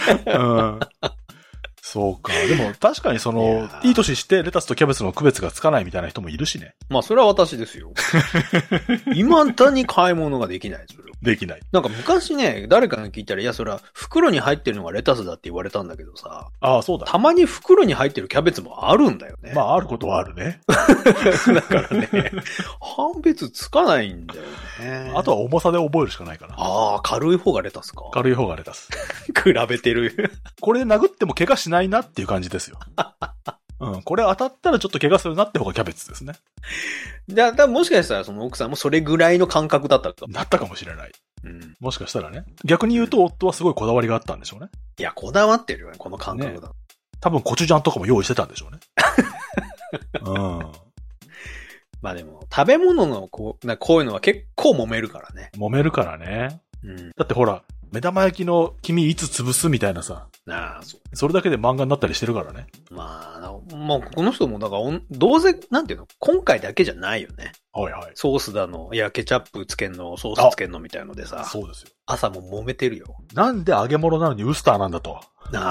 そうか。でも確かにいい年してレタスとキャベツの区別がつかないみたいな人もいるしね。 まあそれは私ですよ。未だに買い物ができない。 できない。 なんか昔ね、誰かが聞いたら、いやそれは袋に入ってるのがレタスだって言われたんだけどさ。 ああ、そうだ。 たまに袋に入ってるキャベツもあるんだよね。 まああることはあるね。 だからね、判別つかないんだよね。 あとは重さで覚えるしかないかな。 ああ、軽い方がレタスか。 軽い方がレタス。 比べてる。 これで殴っても怪我しないなっていう感じですよ。これ当たったらちょっと怪我するなって方がキャベツですね。 だからもしかしたらその奥さんもそれぐらいの感覚だったか。 だったかもしれない。もしかしたらね。逆に言うと夫はすごいこだわりがあったんでしょうね。 いや、こだわってるよね、この感覚だ。ね、 多分コチュジャンとかも用意してたんでしょうね。 まあでも、食べ物のこういうのは結構揉めるからね。 揉めるからね。だってほら、目玉焼きの黄身いつ潰すみたいなさ。それだけで漫画になったりしてるからね。 まあ、もうこの人もだからどうせ、なんていうの、今回だけじゃないよね。 はいはい。 ソースだの、いや、ケチャップつけんの、ソースつけんのみたいのでさ。 そうですよ。 朝も揉めてるよ。 なんで揚げ物なのにウスターなんだと。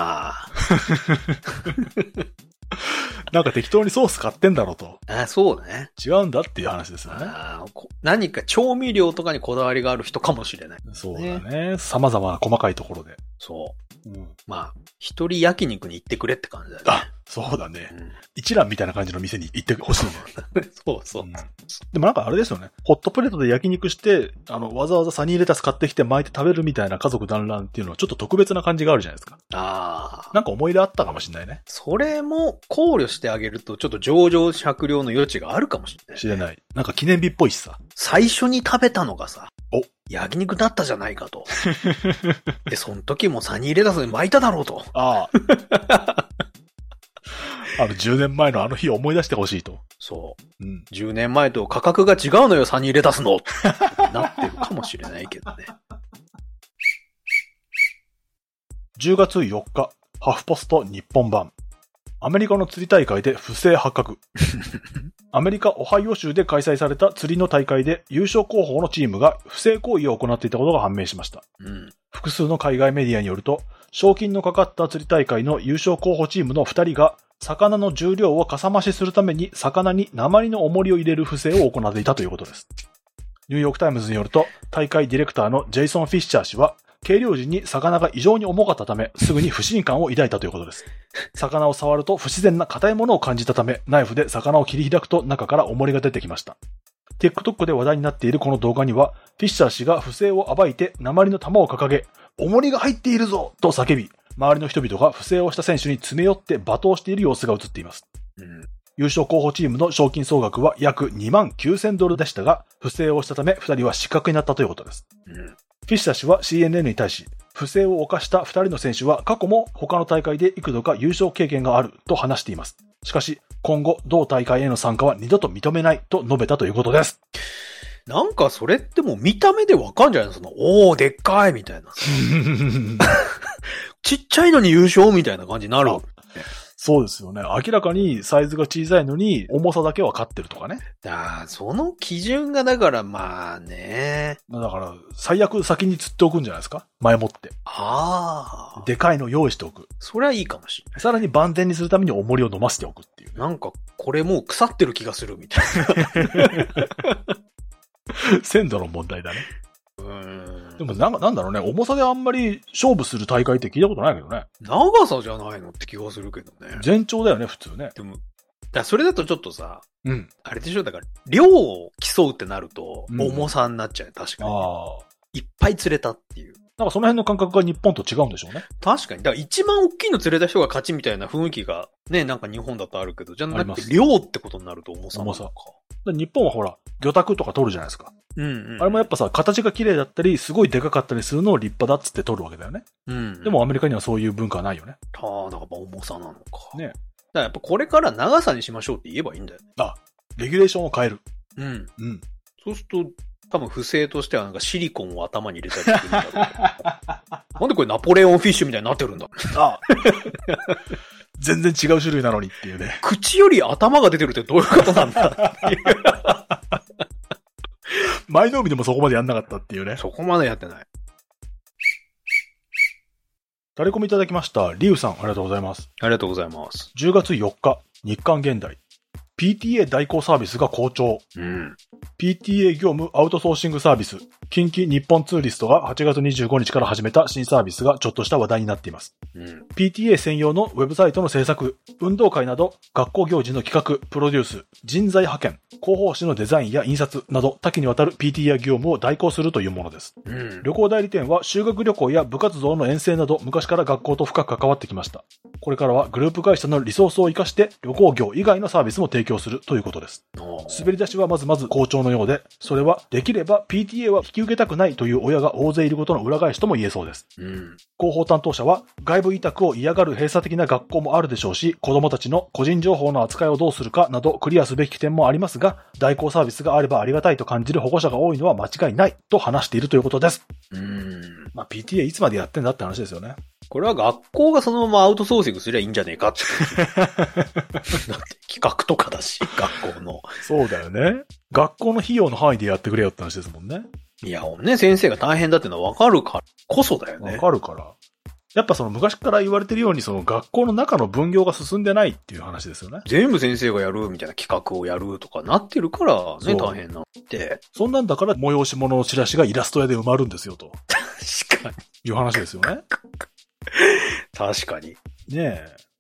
なんか適当にソース買ってんだろうと。 そうね。 違うんだっていう話ですよね。 何か調味料とかにこだわりがある人かもしれない。 そうだね。様々な細かいところで。 そう。まあ、一人焼肉に行ってくれって感じだよね。 そうだね。一蘭みたいな感じの店に行ってほしいね。 そうそう。 でもなんかあれですよね。ホットプレートで焼肉して、わざわざサニーレタス買ってきて巻いて食べるみたいな家族団らんっていうのはちょっと特別な感じがあるじゃないですか。なんか思い入れあったかもしれないね。 それも考慮してあげるとちょっと上場酌量の余地があるかもしれない。 なんか記念日っぽいしさ。 最初に食べたのがさ、焼肉だったじゃないかと。で、その時もサニーレタスに巻いただろうと。 10年前のあの日を思い出してほしいと。 そう。10年前と価格が違うのよ、サニーレタスの。なってるかもしれないけどね。 10月4日、ハフポスト日本版。アメリカの釣り大会で不正発覚。アメリカ・オハイオ州で開催された釣りの大会で優勝候補のチームが不正行為を行っていたことが判明しました。複数の海外メディアによると、賞金のかかった釣り大会の優勝候補チームの2人が、魚の重量をかさ増しするために魚に鉛の重りを入れる不正を行っていたということです。ニューヨークタイムズによると、大会ディレクターのジェイソン・フィッシャー氏は、計量時に魚が異常に重かったため、すぐに不信感を抱いたということです。魚を触ると不自然な硬いものを感じたため、ナイフで魚を切り開くと中から重りが出てきました。TikTok で話題になっているこの動画には、フィッシャー氏が不正を暴いて鉛の玉を掲げ、重りが入っているぞと叫び、周りの人々が不正をした選手に詰め寄って罵倒している様子が映っています。優勝候補チームの賞金総額は約$29,000でしたが、不正をしたため2人は失格になったということです。フィッシャー氏は CNN に対し、不正を犯した2人の選手は過去も他の大会で幾度か優勝経験があると話しています。しかし、今後同大会への参加は二度と認めないと述べたということです。 なんかそれってもう見た目でわかんじゃないの？おー、でっかいみたいな。ちっちゃいのに優勝みたいな感じになる。 そうですよね。明らかにサイズが小さいのに重さだけは勝ってるとかね。 その基準がだからまあね。 だから最悪先に釣っておくんじゃないですか？前もって。でかいの用意しておく。 それはいいかもしれない。 さらに万全にするために重りを飲ませておくっていう、ね。 なんかこれもう腐ってる気がするみたいな。 鮮度の問題だね。でもなんだろうね、重さであんまり勝負する大会って聞いたことないけどね。 長さじゃないのって気がするけどね。 全長だよね、普通ね。 でも、それだとちょっとさ、あれでしょ、だから、量を競うってなると、重さになっちゃう、確かに。いっぱい釣れたっていう。 なんかその辺の感覚が日本と違うんでしょうね。 確かに。だから一番大きいの釣れた人が勝ちみたいな雰囲気がね、なんか日本だとあるけど、じゃなくて量ってことになると重さなのか。 日本はほら、魚拓とか取るじゃないですか。あれもやっぱさ、形が綺麗だったり、すごいでかかったりするのを立派だっつって取るわけだよね。でもアメリカにはそういう文化はないよね。 だから重さなのか。ね。だからやっぱこれから長さにしましょうって言えばいいんだよね。 レギュレーションを変える。 そうすると、多分不正としてはなんかシリコンを頭に入れたりするんだろう。なんでこれナポレオンフィッシュみたいになってるんだ。 全然違う種類なのにっていうね。 口より頭が出てるってどういうことなんだっていう。 前の海でもそこまでやんなかったっていうね。 そこまでやってない。 タレコミいただきました。リュウさん、ありがとうございます。 ありがとうございます。 10月4日、日刊現代。PTA 代行サービスが好調。PTA 業務アウトソーシングサービス、近畿日本ツーリストが8月25日から始めた新サービスがちょっとした話題になっています。PTA 専用のウェブサイトの制作、運動会など学校行事の企画、プロデュース、人材派遣、広報誌のデザインや印刷など多岐にわたる PTA 業務を代行するというものです。旅行代理店は修学旅行や部活動の遠征など昔から学校と深く関わってきました。これからはグループ会社のリソースを生かして旅行業以外のサービスも提供するということです。滑り出しはまず好調のようで、それはできれば PTA は引き受けたくないという親が大勢いることの裏返しとも言えそうです。広報担当者は外部委託を嫌がる閉鎖的な学校もあるでしょうし、子供たちの個人情報の扱いをどうするかなどクリアすべき点もありますが、代行サービスがあればありがたいと感じる保護者が多いのは間違いないと話しているということです。PTA いつまでやってんだって話ですよね。 これは学校がそのままアウトソーシングすりゃいいんじゃねえかって。だって企画とかだし、学校の。 そうだよね。学校の費用の範囲でやってくれよって話ですもんね。 いや、ね、先生が大変だってのは分かるからこそだよね。 分かるから。やっぱその昔から言われてるようにその学校の中の分業が進んでないっていう話ですよね。 全部先生がやるみたいな企画をやるとかなってるからね、大変なって。 そんなんだから催し物のチラシがイラスト屋で埋まるんですよと。 確かに。 いう話ですよね。 確かに。 ねえ。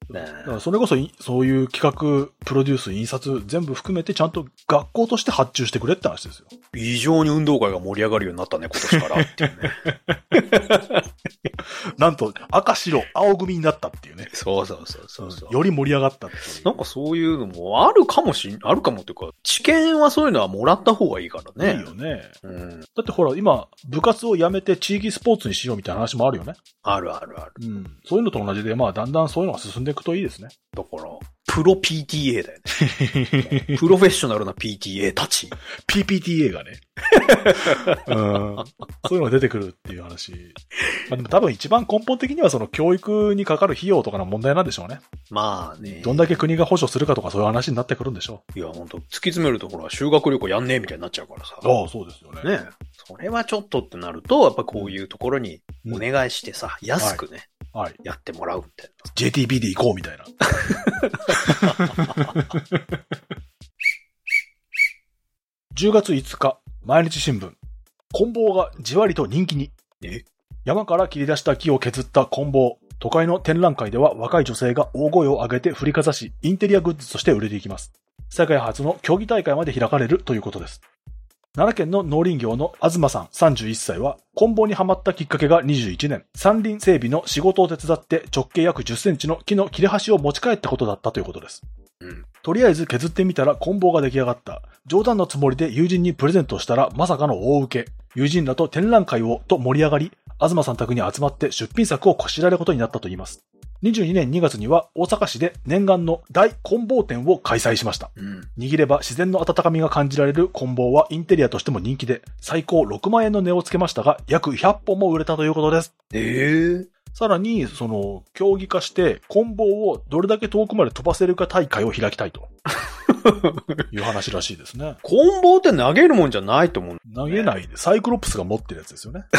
ね、 だからそれこそそういう企画、プロデュース、印刷全部含めてちゃんと学校として発注してくれって話ですよ。 異常に運動会が盛り上がるようになったね、今年からっていうね。 なんと赤白青組になったっていうね。 そう。 より盛り上がったっていう。 なんかそういうのもあるかもっていうか、知見はそういうのはもらった方がいいからね。 いいよね。だってほら、今、部活をやめて地域スポーツにしようみたいな話もあるよね。 ある。 そういうのと同じで、まあ、だんだんそういうのが進んでいくといいですね。 だから、プロ PTA だよね。プロフェッショナルな PTA たち。 PPTA がね。そういうのが出てくるっていう話。まあでも多分一番根本的にはその教育にかかる費用とかの問題なんでしょうね。 まあね。 どんだけ国が補助するかとかそういう話になってくるんでしょう。いや、ほんと、突き詰めるとほら、修学旅行やんねえみたいになっちゃうからさ。 ああ、そうですよね。 ね。それはちょっとってなると、やっぱこういうところにお願いしてさ、安くね。 はい。 やってもらうみたいな。 JTB で行こうみたいな。10月5日、毎日新聞。棍棒がじわりと人気に。山から切り出した木を削った棍棒。都会の展覧会では若い女性が大声を上げて振りかざし、インテリアグッズとして売れていきます。世界初の競技大会まで開かれるということです。奈良県の農林業の東さん31歳は、棍棒にはまったきっかけが21年、山林整備の仕事を手伝って直径約10センチの木の切れ端を持ち帰ったことだったということです。とりあえず削ってみたら棍棒が出来上がった。冗談のつもりで友人にプレゼントをしたらまさかの大受け。友人らと展覧会をと盛り上がり、東さん宅に集まって出品作をこしらえることになったといいます。22年2月には大阪市で念願の大棍棒展を開催しました。握れば自然の温かみが感じられる棍棒はインテリアとしても人気で、最高6万円の値をつけましたが、約100本も売れたということです。さらに、競技化して、棍棒をどれだけ遠くまで飛ばせるか大会を開きたいと。いう話らしいですね。 棍棒って投げるもんじゃないと思う、ね。 投げないで、サイクロプスが持ってるやつですよね。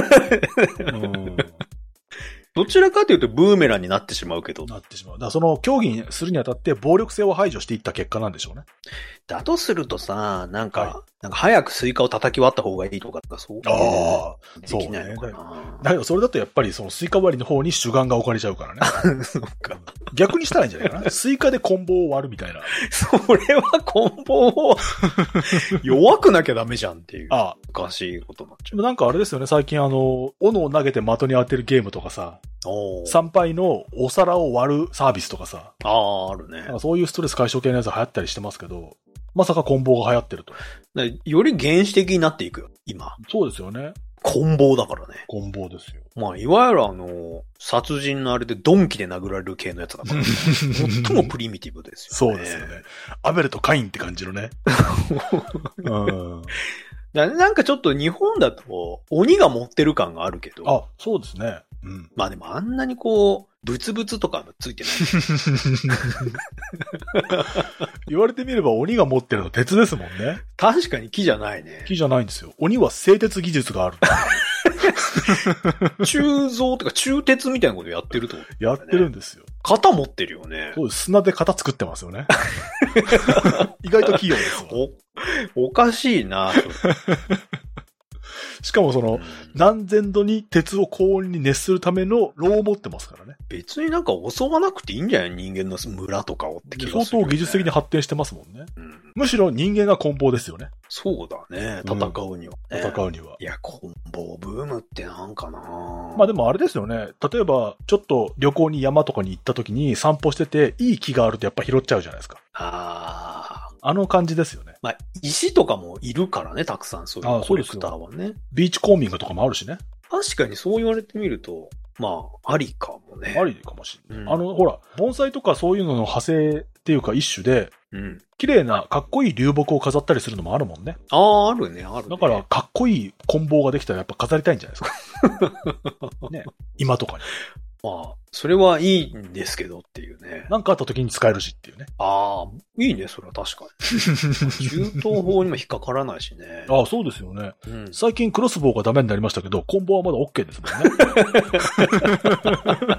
どちらかというとブーメランになってしまうけど。 なってしまう。だからその競技にするにあたって暴力性を排除していった結果なんでしょうね。 だとするとさ、なんか早くスイカを叩き割った方がいいとかそう。できないのかな。 だけどそれだとやっぱりそのスイカ割りの方に主眼が置かれちゃうからね。 そっか。 逆にしたらいいんじゃないかな。スイカで棍棒を割るみたいな。 それは棍棒を弱くなきゃダメじゃんっていう。おかしいことになっちゃう。 なんかあれですよね、最近斧を投げて的に当てるゲームとかさ、参拝のお皿を割るサービスとかさ。 あるね。 そういうストレス解消系のやつ流行ったりしてますけど、まさか棍棒が流行ってると。 より原始的になっていくよ、今。 そうですよね。 棍棒だからね。 棍棒ですよ。 まあ、いわゆる殺人のあれで鈍器で殴られる系のやつだから、最もプリミティブですよね。 そうですよね。アベルとカインって感じのね。 なんかちょっと日本だと鬼が持ってる感があるけど。 そうですね。 まあでもあんなにブツブツとかついてない。 言われてみれば鬼が持ってるの鉄ですもんね。 確かに木じゃないね。 木じゃないんですよ。鬼は製鉄技術がある。 鋳造とか鋳鉄みたいなことやってると思う、ね。 やってるんですよ。 型持ってるよね。 そうです。砂で型作ってますよね。意外と器用ですわ。 おかしいな。 しかも何千度に鉄を高温に熱するための炉を持ってますからね。 別になんか襲わなくていいんじゃない人間の村とかをって気がする、ね。 相当技術的に発展してますもんね。むしろ人間が棍棒ですよね。 そうだね。戦うには、ね。 戦うには。 いや、棍棒ブームってなんかな。 まあでもあれですよね。例えば、ちょっと旅行に山とかに行った時に散歩してて、いい木があるとやっぱ拾っちゃうじゃないですか。あの感じですよね。 まあ、石とかもいるからね、たくさんそういうコレクターはね。 ビーチコーミングとかもあるしね。 確かにそう言われてみると、まあ、ありかもね。 ありかもしれない。ほら、盆栽とかそういうのの派生っていうか一種で、綺麗なかっこいい流木を飾ったりするのもあるもんね。 あるね、あるね。 だから、かっこいい棍棒ができたらやっぱ飾りたいんじゃないですか。ね。今とかに。 まあ、それはいいんですけどっていうね。 なんかあった時に使えるしっていうね。 いいね、それは確かに。銃刀法にも引っかからないしね。 そうですよね。最近クロスボウがダメになりましたけど、棍棒はまだ OK ですもんね。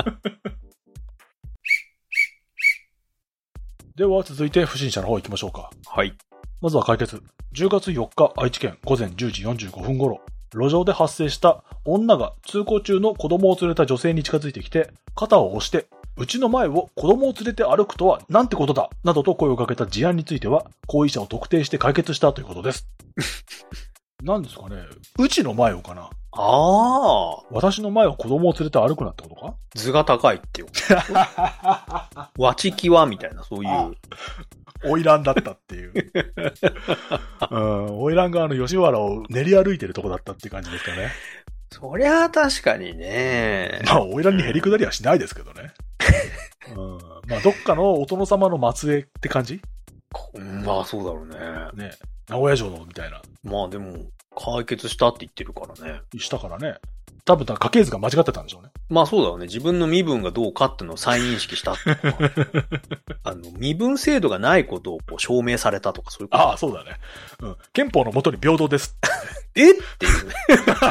では続いて不審者の方行きましょうか。 はい。 まずは解決。10月4日愛知県午前10時45分頃、路上で発生した女が通行中の子供を連れた女性に近づいてきて、肩を押して、 うちの前を子供を連れて歩くとはなんてことだなどと声をかけた事案については、行為者を特定して解決したということです。なんですかね。うちの前をかな。 ああ。 私の前を子供を連れて歩くなってことか？ 図が高いっていう。わちきわみたいな、そういう。 花魁だったっていう。花魁が吉原を練り歩いてるとこだったっていう感じですかね。 そりゃあ確かにね。 まあ、花魁にへりくだりはしないですけどね。まあ、どっかのお殿様の末裔って感じ？ まあ、そうだろうね。 ね。名古屋城のみたいな。 まあでも、解決したって言ってるからね。 したからね。多分、家系図が間違ってたんでしょうね。 まあそうだよね。自分の身分がどうかっていうのを再認識したって身分制度がないことをこう証明されたとかそういうこと。 ああ、そうだね。憲法の下に平等です。 えっていうね。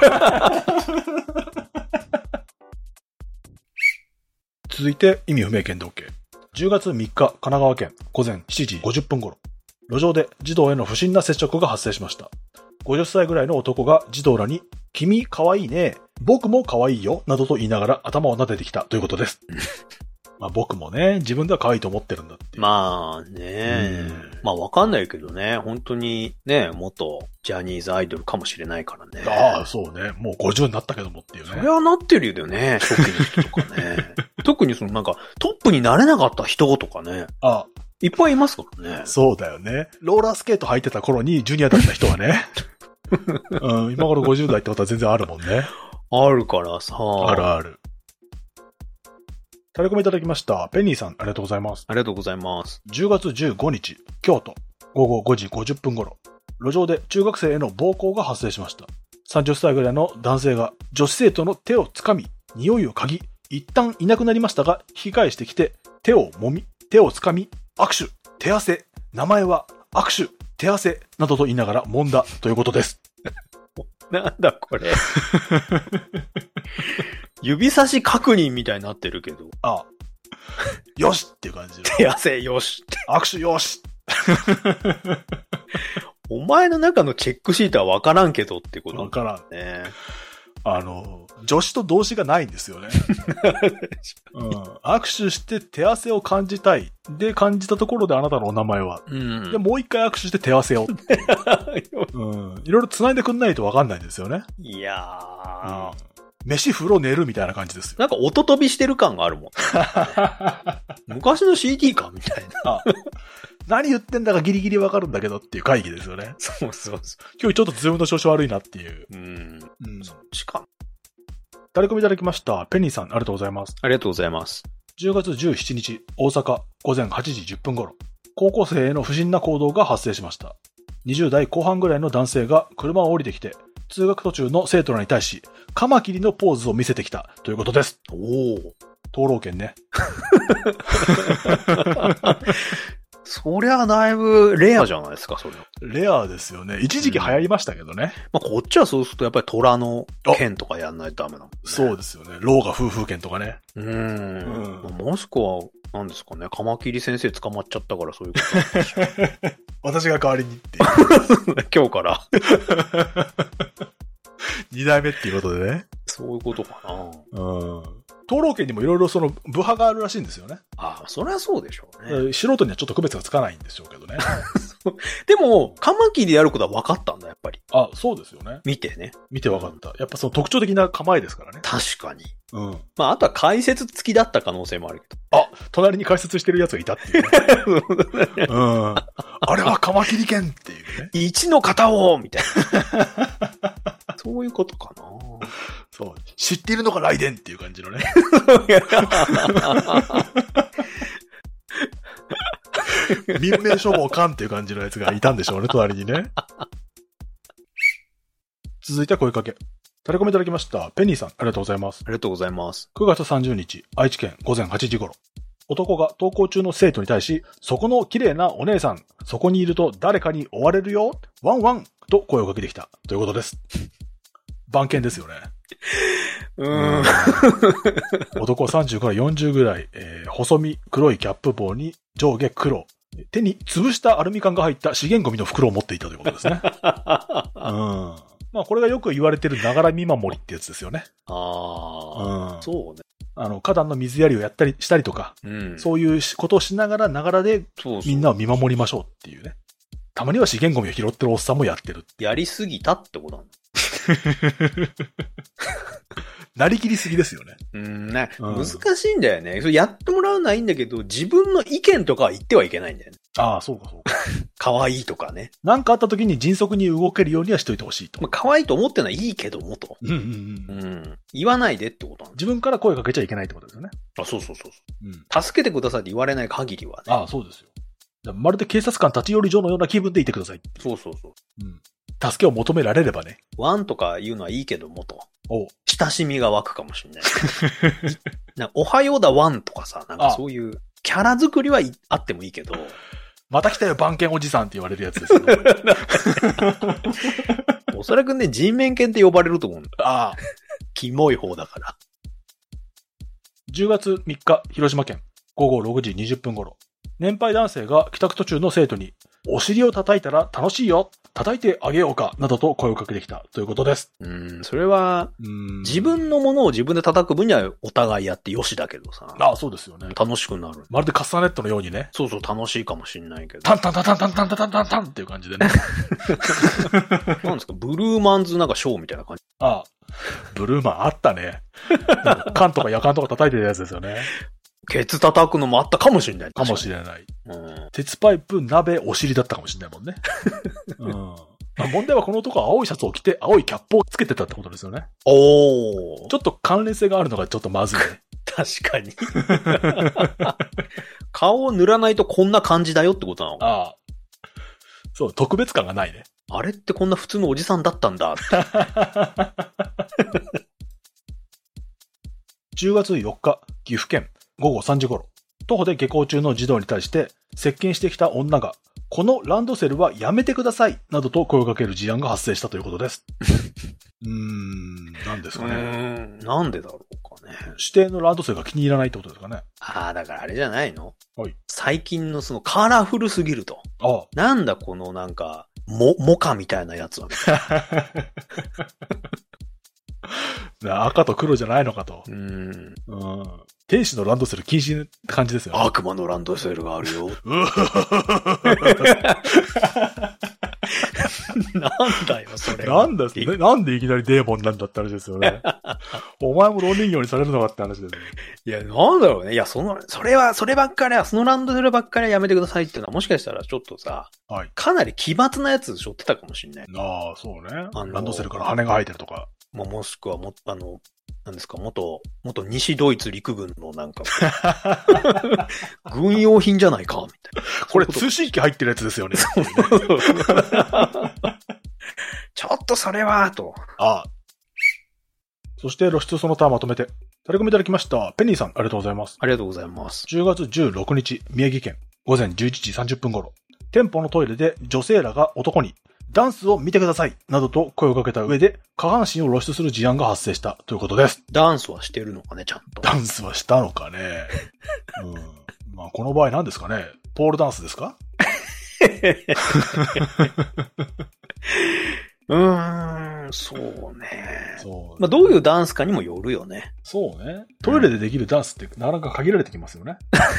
続いて、意味不明剣道系。10月3日、神奈川県午前7時50分頃、路上で児童への不審な接触が発生しました。50歳ぐらいの男が児童らに、君可愛いね、僕も可愛いよ、などと言いながら頭を撫でてきたということです。まあ僕もね、自分では可愛いと思ってるんだって。 まあね、まあわかんないけどね、本当にね、元ジャニーズアイドルかもしれないからね。 ああ、そうね。もう50になったけどもっていうね。 それはなってるよね、初期の人とかね。特になんかトップになれなかった人とかね。 ああ。 いっぱいいますからね。 そうだよね。ローラースケート履いてた頃にジュニアだった人はね。今頃50代ってことは全然あるもんね。 あるからさ。 あるある。タレコミいただきました。ペニーさん、ありがとうございます。 ありがとうございます。 10月15日、京都、午後5時50分頃、路上で中学生への暴行が発生しました。30歳ぐらいの男性が女子生徒の手を掴み、匂いを嗅ぎ、一旦いなくなりましたが、引き返してきて、手を揉み、手を掴み、握手、手汗、名前は握手、手汗などと言いながら揉んだということです。 なんだこれ。指差し確認みたいになってるけど。 ああ。よしっていう感じ。 手汗よし。 握手よし。 お前の中のチェックシートはわからんけどってこと、 わからん。 ね。 助詞と動詞がないんですよね。握手して手汗を感じたい。で、感じたところであなたのお名前は。で、もう一回握手して手汗を。いろいろ繋いでくんないとわかんないんですよね。 いやー。 飯、風呂、寝るみたいな感じですよ。 なんか音飛びしてる感があるもん。昔の CD かみたいな。 何言ってんだかギリギリわかるんだけどっていう会議ですよね。 そうそうそう。 今日ちょっとズームの調子悪いなっていう。 そっちか。 タレコミいただきました。ペニーさん、ありがとうございます。 ありがとうございます。 10月17日、大阪、午前8時10分頃、高校生への不審な行動が発生しました。20代後半ぐらいの男性が車を降りてきて、通学途中の生徒らに対し、カマキリのポーズを見せてきたということです。おお。灯籠剣ね。 そりゃだいぶレアじゃないですか、それ。 レアですよね。一時期流行りましたけどね。 まあ、こっちはそうするとやっぱり虎の剣とかやんないとダメなの、ね。 そうですよね。老が夫婦剣とかね。 もしくは、何ですかね。カマキリ先生捕まっちゃったからそういうこと。 私が代わりにって。 今日から。 2代目っていうことでね。 そういうことかな。 灯籠剣にもいろいろ部派があるらしいんですよね。 ああ、そりゃそうでしょうね。素人にはちょっと区別がつかないんでしょうけどね。 でも、カマキリでやることは分かったんだ、やっぱり。 あ、そうですよね。 見てね。 見て分かった。やっぱ特徴的な構えですからね。 確かに。まあ、あとは解説付きだった可能性もあるけど。あ、隣に解説してるやつがいたっていうね。あれはカマキリ剣っていうね。 一の型をみたいな。そういうことかな。 そう。知っているのが雷電っていう感じのね。民命処方官っていう感じのやつがいたんでしょうね、隣にね。続いては声かけ。タレコミいただきました。ペニーさん、ありがとうございます。 ありがとうございます。 9月30日、愛知県午前8時頃。男が登校中の生徒に対し、そこの綺麗なお姉さん、そこにいると誰かに追われるよ、ワンワンと声をかけてきたということです。番犬ですよね。男30から40ぐらい、細身黒いキャップ帽に上下黒。手に潰したアルミ缶が入った資源ゴミの袋を持っていたということですね。まあこれがよく言われてるながら見守りってやつですよね。 そうね。 花壇の水やりをやったりしたりとか、そういうことをしながら、ながらで、みんなを見守りましょうっていうね。たまには資源ゴミを拾ってるおっさんもやってる。 やりすぎたってことなんだ。 なりきりすぎですよね。 難しいんだよね。それやってもらうのはいいんだけど、自分の意見とかは言ってはいけないんだよね。 ああ、そうかそうか。 可愛いとかね。 なんかあった時に迅速に動けるようにはしといてほしいと。 可愛いと思ってるのはいいけどもと。言わないでってことなんだ。 自分から声かけちゃいけないってことですよね。 そう。助けてくださいって言われない限りはね。 ああ、そうですよ。まるで警察官立ち寄り所のような気分でいてください。 そう。 助けを求められればね。 ワンとか言うのはいいけどもと。親しみが湧くかもしれない。おはようだワンとかさ、なんかそういうキャラ作りはあってもいいけど。 また来たよ番犬おじさんって言われるやつですよね。 おそらくね、人面犬って呼ばれると思うんだ。 ああ。 キモい方だから。 10月3日、広島県、午後6時20分頃。年配男性が帰宅途中の生徒に、お尻を叩いたら楽しいよ、叩いてあげようか、などと声をかけてきたということです。 それは、自分のものを自分で叩く分にはお互いやってよしだけどさ。 ああ、そうですよね。 楽しくなる。 まるでカスタネットのようにね。 そう、楽しいかもしんないけど。 タンタンタンタンタンタンタンタンタンっていう感じでね。 なんですか、ブルーマンズなんかショーみたいな感じ。 ああ、ブルーマンあったね。缶とか夜間とか叩いてるやつですよね。 ケツ叩くのもあったかもしれない。 かもしれない。鉄パイプ、鍋、お尻だったかもしれないもんね。問題はこの男は青いシャツを着て、青いキャップをつけてたってことですよね。ちょっと関連性があるのがちょっとまずいね。 確かに。顔を塗らないとこんな感じだよってことなのか。 ああ。そう、特別感がないね。 あれってこんな普通のおじさんだったんだって。 10月4日、岐阜県。午後3時頃、徒歩で下校中の児童に対して接近してきた女が、このランドセルはやめてくださいなどと声をかける事案が発生したということです。なんですかね。 なんでだろうかね。 指定のランドセルが気に入らないってことですかね。 だからあれじゃないの？ はい。 最近のそのカラフルすぎると。なんだこのなんか、モカみたいなやつは。 赤と黒じゃないのかと。天使のランドセル禁止って感じですよね。 悪魔のランドセルがあるよ。なんだよ、それ。 なんでいきなりデーモンなんだって話ですよね。お前も老人形にされるのかって話ですね。 いや、なんだろうね。いや、そればっかりは、そのランドセルばっかりはやめてくださいっていうのは、もしかしたらちょっとさ、かなり奇抜なやつ背負ってたかもしんない。 ああ、そうね。ランドセルから羽が生えてるとか。 もしくはなんですか、元西ドイツ陸軍のなんか、軍用品じゃないか、みたいな。 これ通信機入ってるやつですよね。 ちょっとそれは、と。 そして露出その他まとめて、タレコミいただきました。ペニーさん、ありがとうございます。 ありがとうございます。 10月16日、宮城県、午前11時30分頃、店舗のトイレで女性らが男に、ダンスを見てくださいなどと声をかけた上で下半身を露出する事案が発生したということです。 ダンスはしてるのかね、ちゃんと。 ダンスはしたのかね。この場合何ですかね。ポールダンスですか？ そうね。どういうダンスかにもよるよね。 そうね。トイレでできるダンスってなかなか限られてきますよね。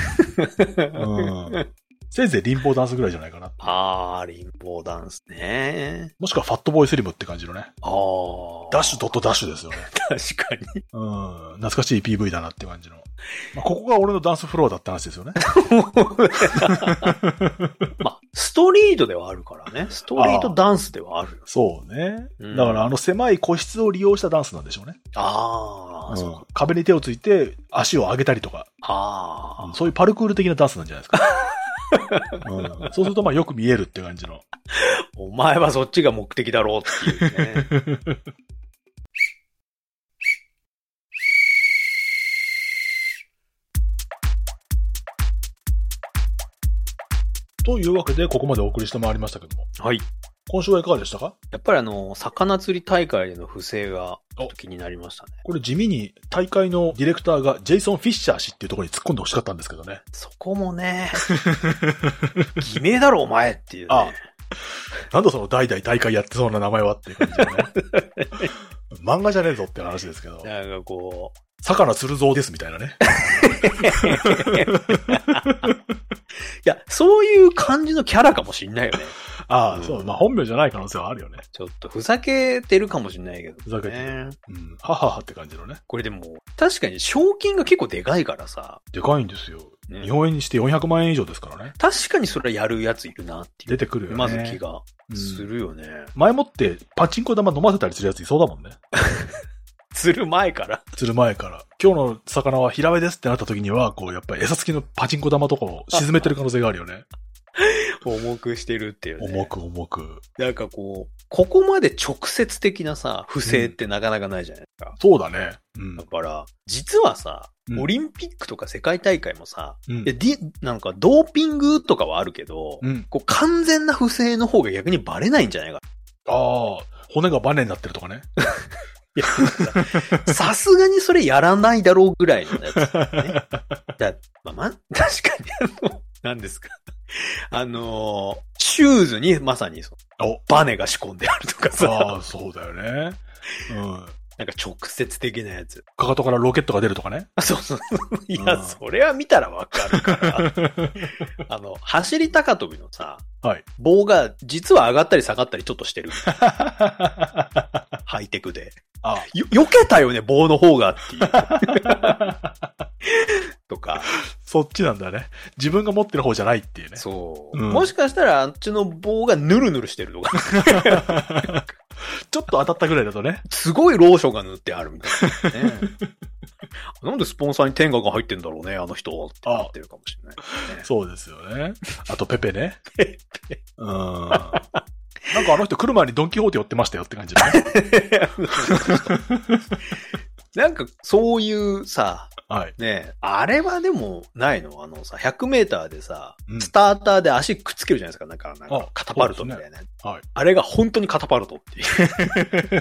せいぜいリンボーダンスぐらいじゃないかな。 リンボーダンスね。 もしくはファットボーイスリムって感じのね。ダッシュドットダッシュですよね。 確かに。 懐かしい PV だなって感じの。ここが俺のダンスフロアだって話ですよね。 ストリートではあるからね。ストリートダンスではあるよ。 そうね。だから狭い個室を利用したダンスなんでしょうね。そう壁に手をついて足を上げたりとか。そういうパルクール的なダンスなんじゃないですか。そうするとよく見えるって感じの。 お前はそっちが目的だろうっていうね。 というわけでここまでお送りしてまいりましたけども。 はい。 今週はいかがでしたか？ やっぱり魚釣り大会での不正がちょっと気になりましたね。 これ地味に大会のディレクターがジェイソン・フィッシャー氏っていうところに突っ込んでほしかったんですけどね。 そこもね、偽名だろお前っていうね。 なんだその代々大会やってそうな名前はっていう感じでね。漫画じゃねえぞって話ですけど。 なんか魚釣るぞですみたいなね。 いや、そういう感じのキャラかもしんないよね。 ああ、そう。まあ本名じゃない可能性はあるよね。 ちょっとふざけてるかもしんないけど、ね。 ふざけてる。うん。はははって感じのね。 これでも、確かに賞金が結構でかいからさ。 でかいんですよ。ね、日本円にして400万円以上ですからね。 確かにそれはやるやついるなっていう。 出てくるよね。 まず気がするよね。 前もってパチンコ玉飲ませたりするやついそうだもんね。 釣る前から。 釣る前から。今日の魚はヒラメですってなった時には、こう、やっぱり餌付きのパチンコ玉とかを沈めてる可能性があるよね。 重くしてるっていうね。 重く。 なんかこう、ここまで直接的なさ、不正ってなかなかないじゃないですか。 そうだね。うん。 だから、実はさ、オリンピックとか世界大会もさ、なんかドーピングとかはあるけど、こう完全な不正の方が逆にバレないんじゃないか。 ああ、骨がバネになってるとかね。 いや、さすがにそれやらないだろうぐらいのやつ、ね。確かに何ですか。シューズにまさにバネが仕込んであるとかさ。 ああ、そうだよね。うん。 なんか直接的なやつ。 かかとからロケットが出るとかね。 そう。いや、それは見たらわかるから。走り高跳びのさ、 はい、 棒が実は上がったり下がったりちょっとしてる。ハイテクで。避けたよね、棒の方がっていう。とか。 そっちなんだね。自分が持ってる方じゃないっていうね。 そう。もしかしたらあっちの棒がヌルヌルしてるとか。 ちょっと当たったぐらいだとね。 すごいローションが塗ってあるみたいな、ね。なんでスポンサーに天下が入ってんだろうね、あの人ってなってるかもしれない、 ね。そうですよね。あとペペね。ペペ。なんかあの人来る前にドンキホーテ寄ってましたよって感じだね。 なんかそういうさ、 はい、 ねあれはでもないのさ、100メーターでさ、スターターで足くっつけるじゃないですか、なんかカタパルトみたいな、ね。はい。あれが本当にカタパルトっていう。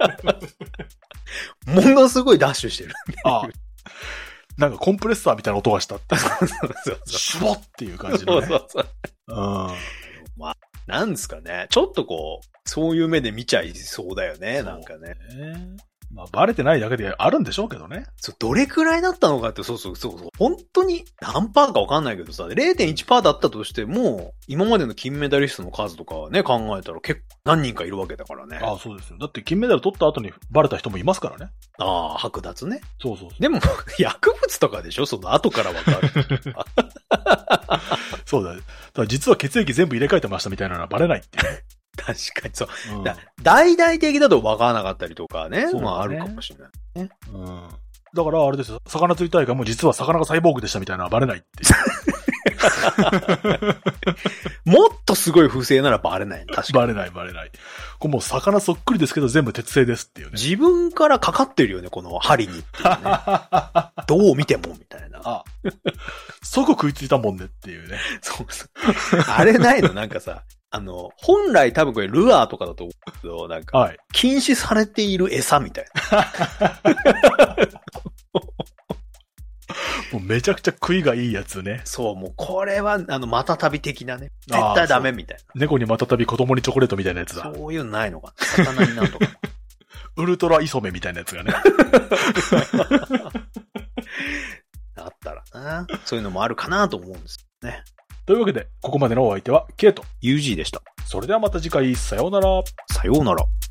ものすごいダッシュしてる。 なんかコンプレッサーみたいな音がしたって。シュボっていう感じのね。そう。 まあ、なんですかね。ちょっとこう、そういう目で見ちゃいそうだよね、なんかね。 まあ、バレてないだけであるんでしょうけどね。 どれくらいだったのかって、そう。本当に何パーかわかんないけどさ、0.1% だったとしても、今までの金メダリストの数とかね、考えたら結構何人かいるわけだからね。 ああ、そうですよ。だって金メダル取った後にバレた人もいますからね。 ああ、剥奪ね。 そう。 でも、薬物とかでしょその後からわかる。 そうだ。だから実は血液全部入れ替えてましたみたいなのはバレないっていう。 確かにそう。大々的だと分からなかったりとかね。まああるかもしれない、ね。 だからあれですよ。魚釣り大会も実は魚がサイボーグでしたみたいなのはバレないっていう。 もっとすごい不正ならバレない。確かに。 バレない。これもう魚そっくりですけど全部鉄製ですっていうね。 自分からかかってるよね、この針にっていうね。どう見てもみたいな。 即食いついたもんねっていうね。 そう。あれないのなんかさ。本来多分これルアーとかだと思うけど、なんか、禁止されている餌みたいな。 もうめちゃくちゃ食いがいいやつね。 そう、もうこれは、またたび的なね。絶対ダメみたいな。 猫にまたたび子供にチョコレートみたいなやつだ。 そういうのないのかな。魚になんとか。 ウルトライソメみたいなやつがね。 あったらな。そういうのもあるかなと思うんですね。 というわけで、ここまでのお相手は、ケイト。 UG でした。 それではまた次回、さようなら。 さようなら。